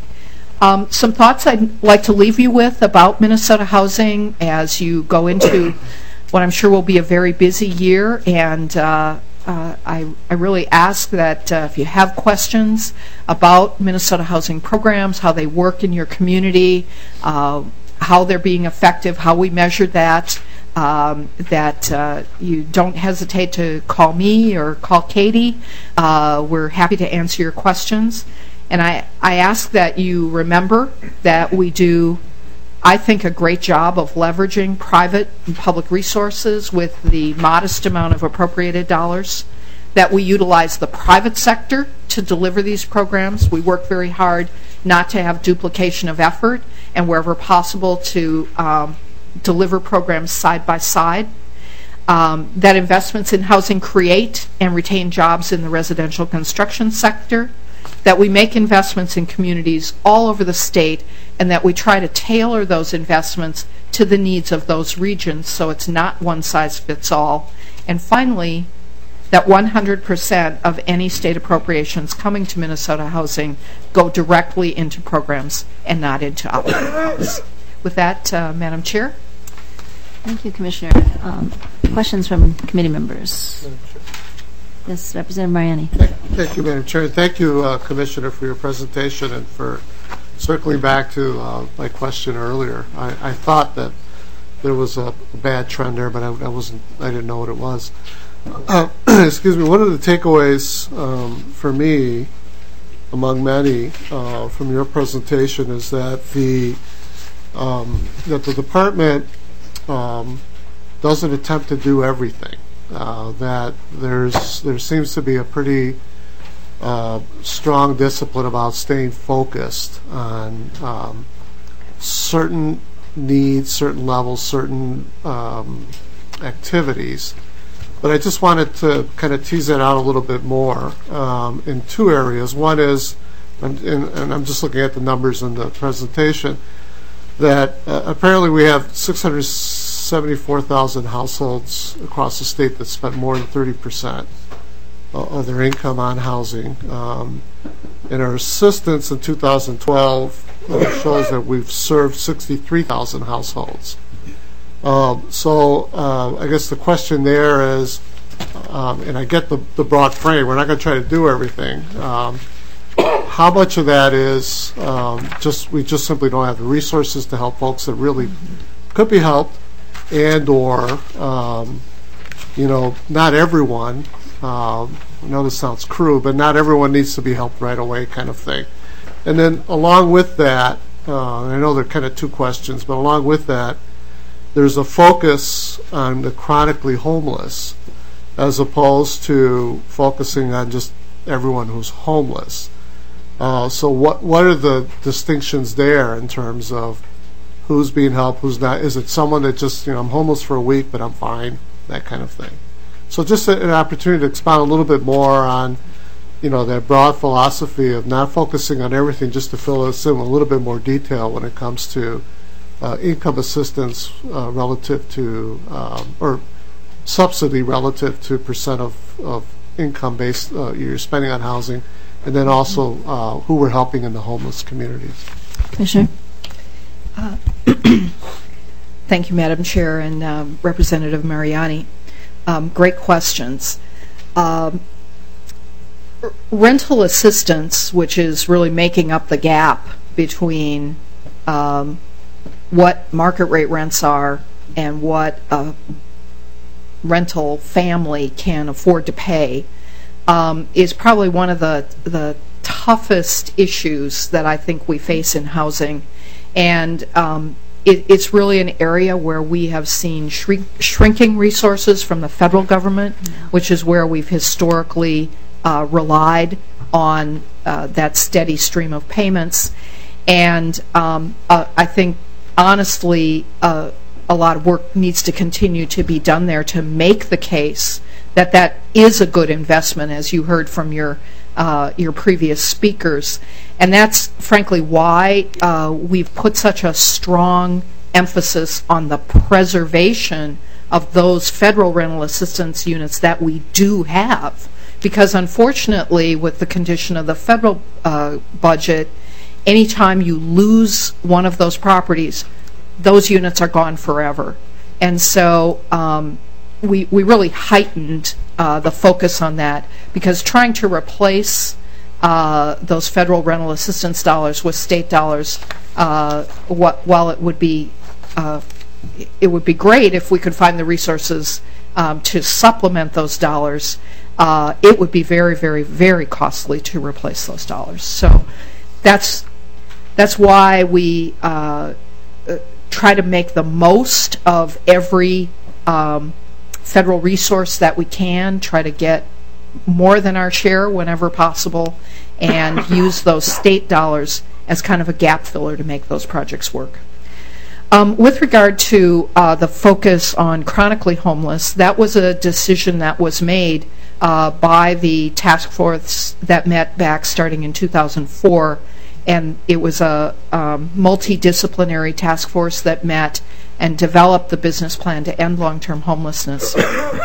Um, some thoughts I'd like to leave you with about Minnesota housing as you go into what I'm sure will be a very busy year, and uh, uh, I, I really ask that uh, if you have questions about Minnesota housing programs, how they work in your community, uh, how they're being effective, how we measure that, um, that uh, you don't hesitate to call me or call Katie. Uh, we're happy to answer your questions. And I, I ask that you remember that we do, I think, a great job of leveraging private and public resources with the modest amount of appropriated dollars, that we utilize the private sector to deliver these programs. We work very hard not to have duplication of effort, and wherever possible to um, deliver programs side by side. Um, that investments in housing create and retain jobs in the residential construction sector, that we make investments in communities all over the state, and that we try to tailor those investments to the needs of those regions so it's not one size fits all. And finally, that one hundred percent of any state appropriations coming to Minnesota housing go directly into programs and not into operating costs. With that, uh, Madam Chair. Thank you, Commissioner. Um, questions from committee members? Yes, Representative Mariani. Thank, thank you, Madam Chair. Thank you, uh, Commissioner, for your presentation and for circling back to uh, my question earlier. I, I thought that there was a bad trend there, but I, I wasn't. I didn't know what it was. Uh, excuse me. One of the takeaways um, for me, among many, uh, from your presentation is that the um, that the department um, doesn't attempt to do everything. Uh, that there's there seems to be a pretty uh, strong discipline about staying focused on um, certain needs, certain levels, certain um, activities. But I just wanted to kind of tease that out a little bit more um, in two areas. One is, and, and I'm just looking at the numbers in the presentation, that uh, apparently we have six hundred seventy-four thousand households across the state that spent more than thirty percent of their income on housing. Um, and our assistance in two thousand twelve uh, shows that we've served sixty-three thousand households. Um, so uh, I guess the question there is, um, and I get the, the broad frame, we're not going to try to do everything. Um, how much of that is um, just we just simply don't have the resources to help folks that really could be helped, and or um, you know, not everyone, um, I know this sounds crude, but not everyone needs to be helped right away, kind of thing. And then along with that, uh, I know there are kind of two questions, but along with that, there's a focus on the chronically homeless as opposed to focusing on just everyone who's homeless. Uh, so what what are the distinctions there in terms of who's being helped, who's not? Is it someone that just, you know, I'm homeless for a week, but I'm fine, that kind of thing? So just a, an opportunity to expound a little bit more on, you know, that broad philosophy of not focusing on everything, just to fill us in with a little bit more detail when it comes to uh, income assistance uh, relative to, um, or subsidy relative to percent of, of income based uh, you're spending on housing, and then also uh, who we're helping in the homeless communities. Commissioner? Uh, thank you, Madam Chair, and um, Representative Mariani. Um, great questions. Um, rental assistance, which is really making up the gap between um, what market rate rents are and what a rental family can afford to pay, um, is probably one of the the toughest issues that I think we face in housing. And um, it, it's really an area where we have seen shrink, shrinking resources from the federal government, which is where we've historically uh, relied on uh, that steady stream of payments. And um, uh, I think, honestly, uh, a lot of work needs to continue to be done there to make the case that that is a good investment, as you heard from your uh, your previous speakers. And that's frankly why uh, we've put such a strong emphasis on the preservation of those federal rental assistance units that we do have. Because unfortunately, with the condition of the federal uh, budget, anytime you lose one of those properties, those units are gone forever. And so um, we, we really heightened uh, the focus on that, because trying to replace uh, those federal rental assistance dollars with state dollars, uh, what, while it would be uh, it would be great if we could find the resources um, to supplement those dollars, uh, it would be very, very, very costly to replace those dollars. So that's that's why we uh, try to make the most of every um, federal resource that we can, try to get more than our share whenever possible, and use those state dollars as kind of a gap filler to make those projects work. Um, with regard to uh, the focus on chronically homeless, that was a decision that was made uh, by the task force that met back starting in two thousand four. And it was a um, multidisciplinary task force that met and developed the business plan to end long-term homelessness.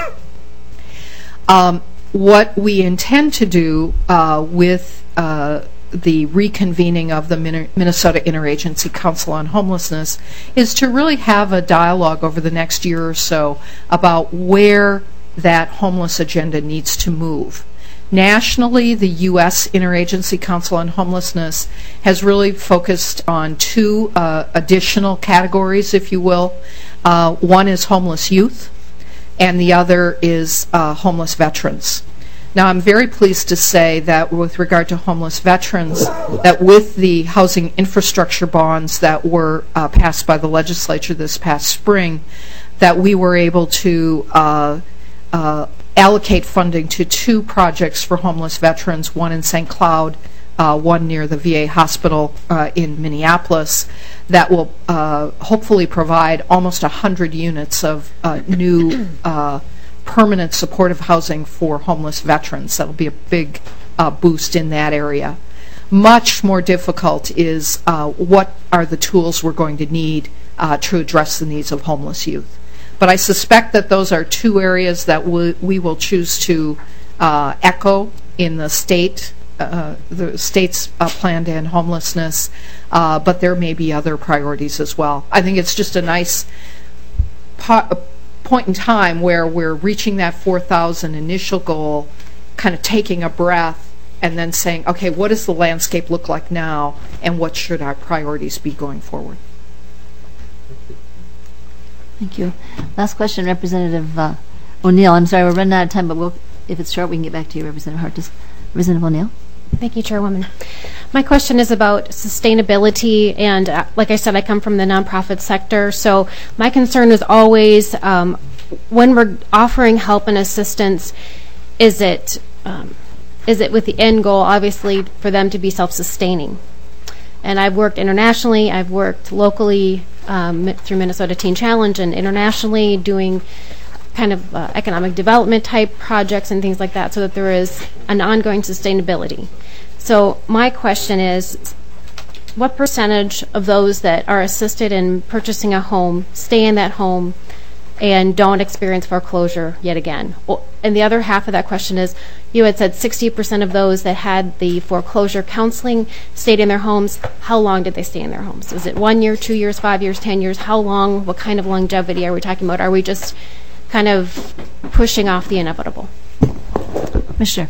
um, what we intend to do uh, with uh, the reconvening of the Min- Minnesota Interagency Council on Homelessness is to really have a dialogue over the next year or so about where that homeless agenda needs to move. Nationally, the U S Interagency Council on Homelessness has really focused on two uh, additional categories, if you will. Uh, one is homeless youth, and the other is uh, homeless veterans. Now, I'm very pleased to say that with regard to homeless veterans, that with the housing infrastructure bonds that were uh, passed by the legislature this past spring, that we were able to uh, uh, allocate funding to two projects for homeless veterans, one in Saint Cloud, uh, one near the V A hospital uh, in Minneapolis, that will uh, hopefully provide almost one hundred units of uh, new uh, permanent supportive housing for homeless veterans. That will be a big uh, boost in that area. Much more difficult is uh, what are the tools we're going to need uh, to address the needs of homeless youth. But I suspect that those are two areas that we, we will choose to uh, echo in the state, uh, the state's uh, plan to end homelessness, uh, but there may be other priorities as well. I think it's just a nice po- a point in time where we're reaching that four thousand initial goal, kind of taking a breath, and then saying, okay, what does the landscape look like now, and what should our priorities be going forward? Thank you. Last question, Representative uh, O'Neill. I'm sorry, we're running out of time, but we'll, if it's short, we can get back to you, Representative Hart. Representative O'Neill. Thank you, Chairwoman. My question is about sustainability, and uh, like I said, I come from the nonprofit sector, so my concern is always um, when we're offering help and assistance, is it um, is it with the end goal, obviously, for them to be self-sustaining? And I've worked internationally, I've worked locally um, through Minnesota Teen Challenge, and internationally doing kind of uh, economic development type projects and things like that, so that there is an ongoing sustainability. So my question is, what percentage of those that are assisted in purchasing a home stay in that home and don't experience foreclosure yet again? And the other half of that question is, you had said sixty percent of those that had the foreclosure counseling stayed in their homes. How long did they stay in their homes? Is it one year, two years, five years, ten years? How long? What kind of longevity are we talking about? Are we just kind of pushing off the inevitable? Mister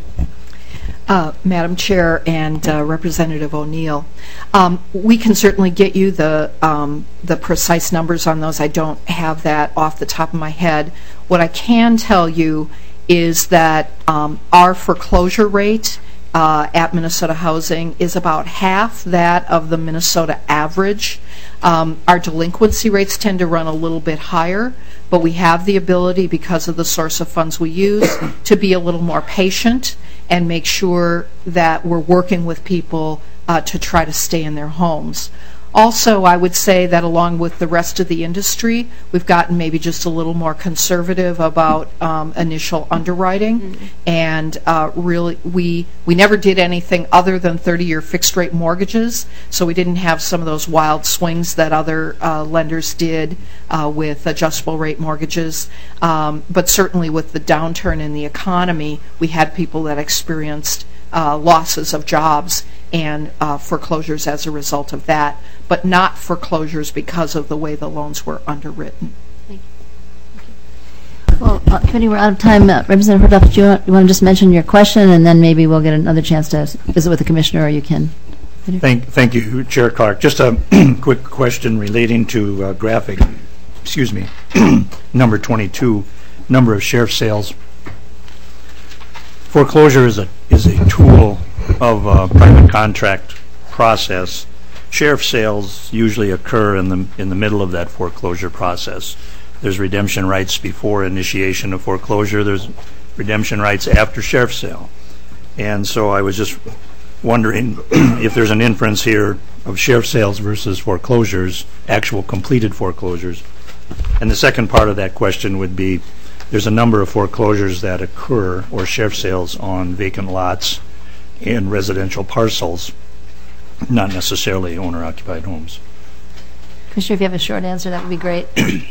Uh, Madam Chair and uh, Representative O'Neill, um, we can certainly get you the um, the precise numbers on those. I don't have that off the top of my head. What I can tell you is that um, our foreclosure rate uh, at Minnesota Housing is about half that of the Minnesota average. Um, our delinquency rates tend to run a little bit higher, but we have the ability, because of the source of funds we use, to be a little more patient and make sure that we're working with people uh, to try to stay in their homes. Also, I would say that along with the rest of the industry, we've gotten maybe just a little more conservative about um, initial underwriting, mm-hmm. and uh, really, we we never did anything other than thirty-year fixed-rate mortgages, so we didn't have some of those wild swings that other uh, lenders did uh, with adjustable-rate mortgages. Um, but certainly with the downturn in the economy, we had people that experienced uh, losses of jobs and uh, foreclosures as a result of that, but not foreclosures because of the way the loans were underwritten. Thank you. Thank you. Well, uh, committee, we're out of time. Uh, Representative Hurtoff, do you want, you want to just mention your question, and then maybe we'll get another chance to visit with the commissioner, or you can. Thank, thank you, Chair Clark. Just a quick question relating to uh, graphic, excuse me, number twenty-two, number of sheriff sales. Foreclosure is a is a tool of a private contract process. Sheriff sales usually occur in the in the middle of that foreclosure process. There's redemption rights before initiation of foreclosure. There's redemption rights after sheriff sale. And so I was just wondering if there's an inference here of sheriff sales versus foreclosures, actual completed foreclosures. And the second part of that question would be, there's a number of foreclosures that occur, or sheriff sales, on vacant lots and residential parcels, not necessarily owner-occupied homes. Commissioner, if you have a short answer, that would be great.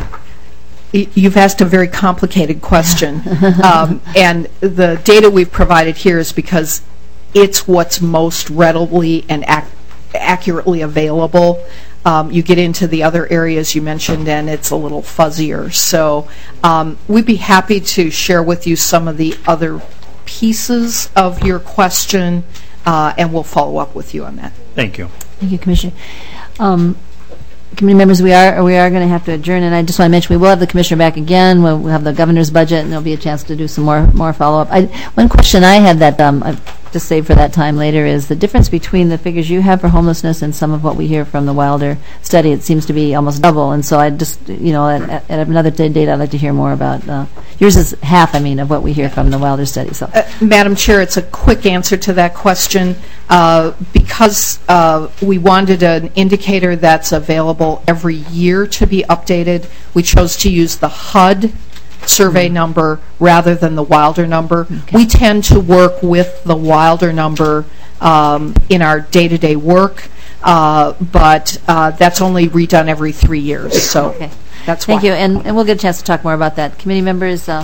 You've asked a very complicated question, um, and the data we've provided here is because it's what's most readily and ac accurately available. Um, you get into the other areas you mentioned, and it's a little fuzzier. So um, we'd be happy to share with you some of the other pieces of your question, uh, and we'll follow up with you on that. Thank you. Thank you, Commissioner. Um, committee members, we are we are going to have to adjourn, and I just want to mention we will have the commissioner back again. We'll, we'll have the governor's budget, and there'll be a chance to do some more more follow up. I, one question I had that um, I just saved for that time later is the difference between the figures you have for homelessness and some of what we hear from the Wilder study. It seems to be almost double, and so I just, you know, at, at another date, I'd like to hear more about. Uh, yours is half, I mean, of what we hear from the Wilder study. So, uh, Madam Chair, it's a quick answer to that question. Uh, because uh, we wanted an indicator that's available every year to be updated, we chose to use the H U D survey mm-hmm. number rather than the Wilder number. Okay. We tend to work with the Wilder number um, in our day-to-day work, uh, but uh, that's only redone every three years. So okay. that's Thank why. you, and, and we'll get a chance to talk more about that. Committee members, uh,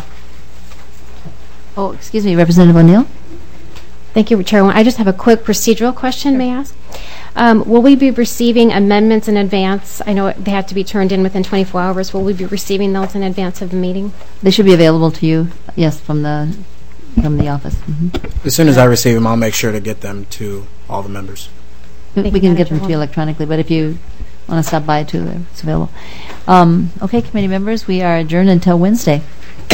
oh, excuse me, Representative O'Neill? Thank you, Chairwoman. I just have a quick procedural question, may I ask? Um, will we be receiving amendments in advance? I know they have to be turned in within twenty-four hours. Will we be receiving those in advance of the meeting? They should be available to you, yes, from the from the office. Mm-hmm. As soon as I receive them, I'll make sure to get them to all the members. We, we can get them to you electronically, but if you want to stop by too, it's available. Um, okay, committee members, we are adjourned until Wednesday.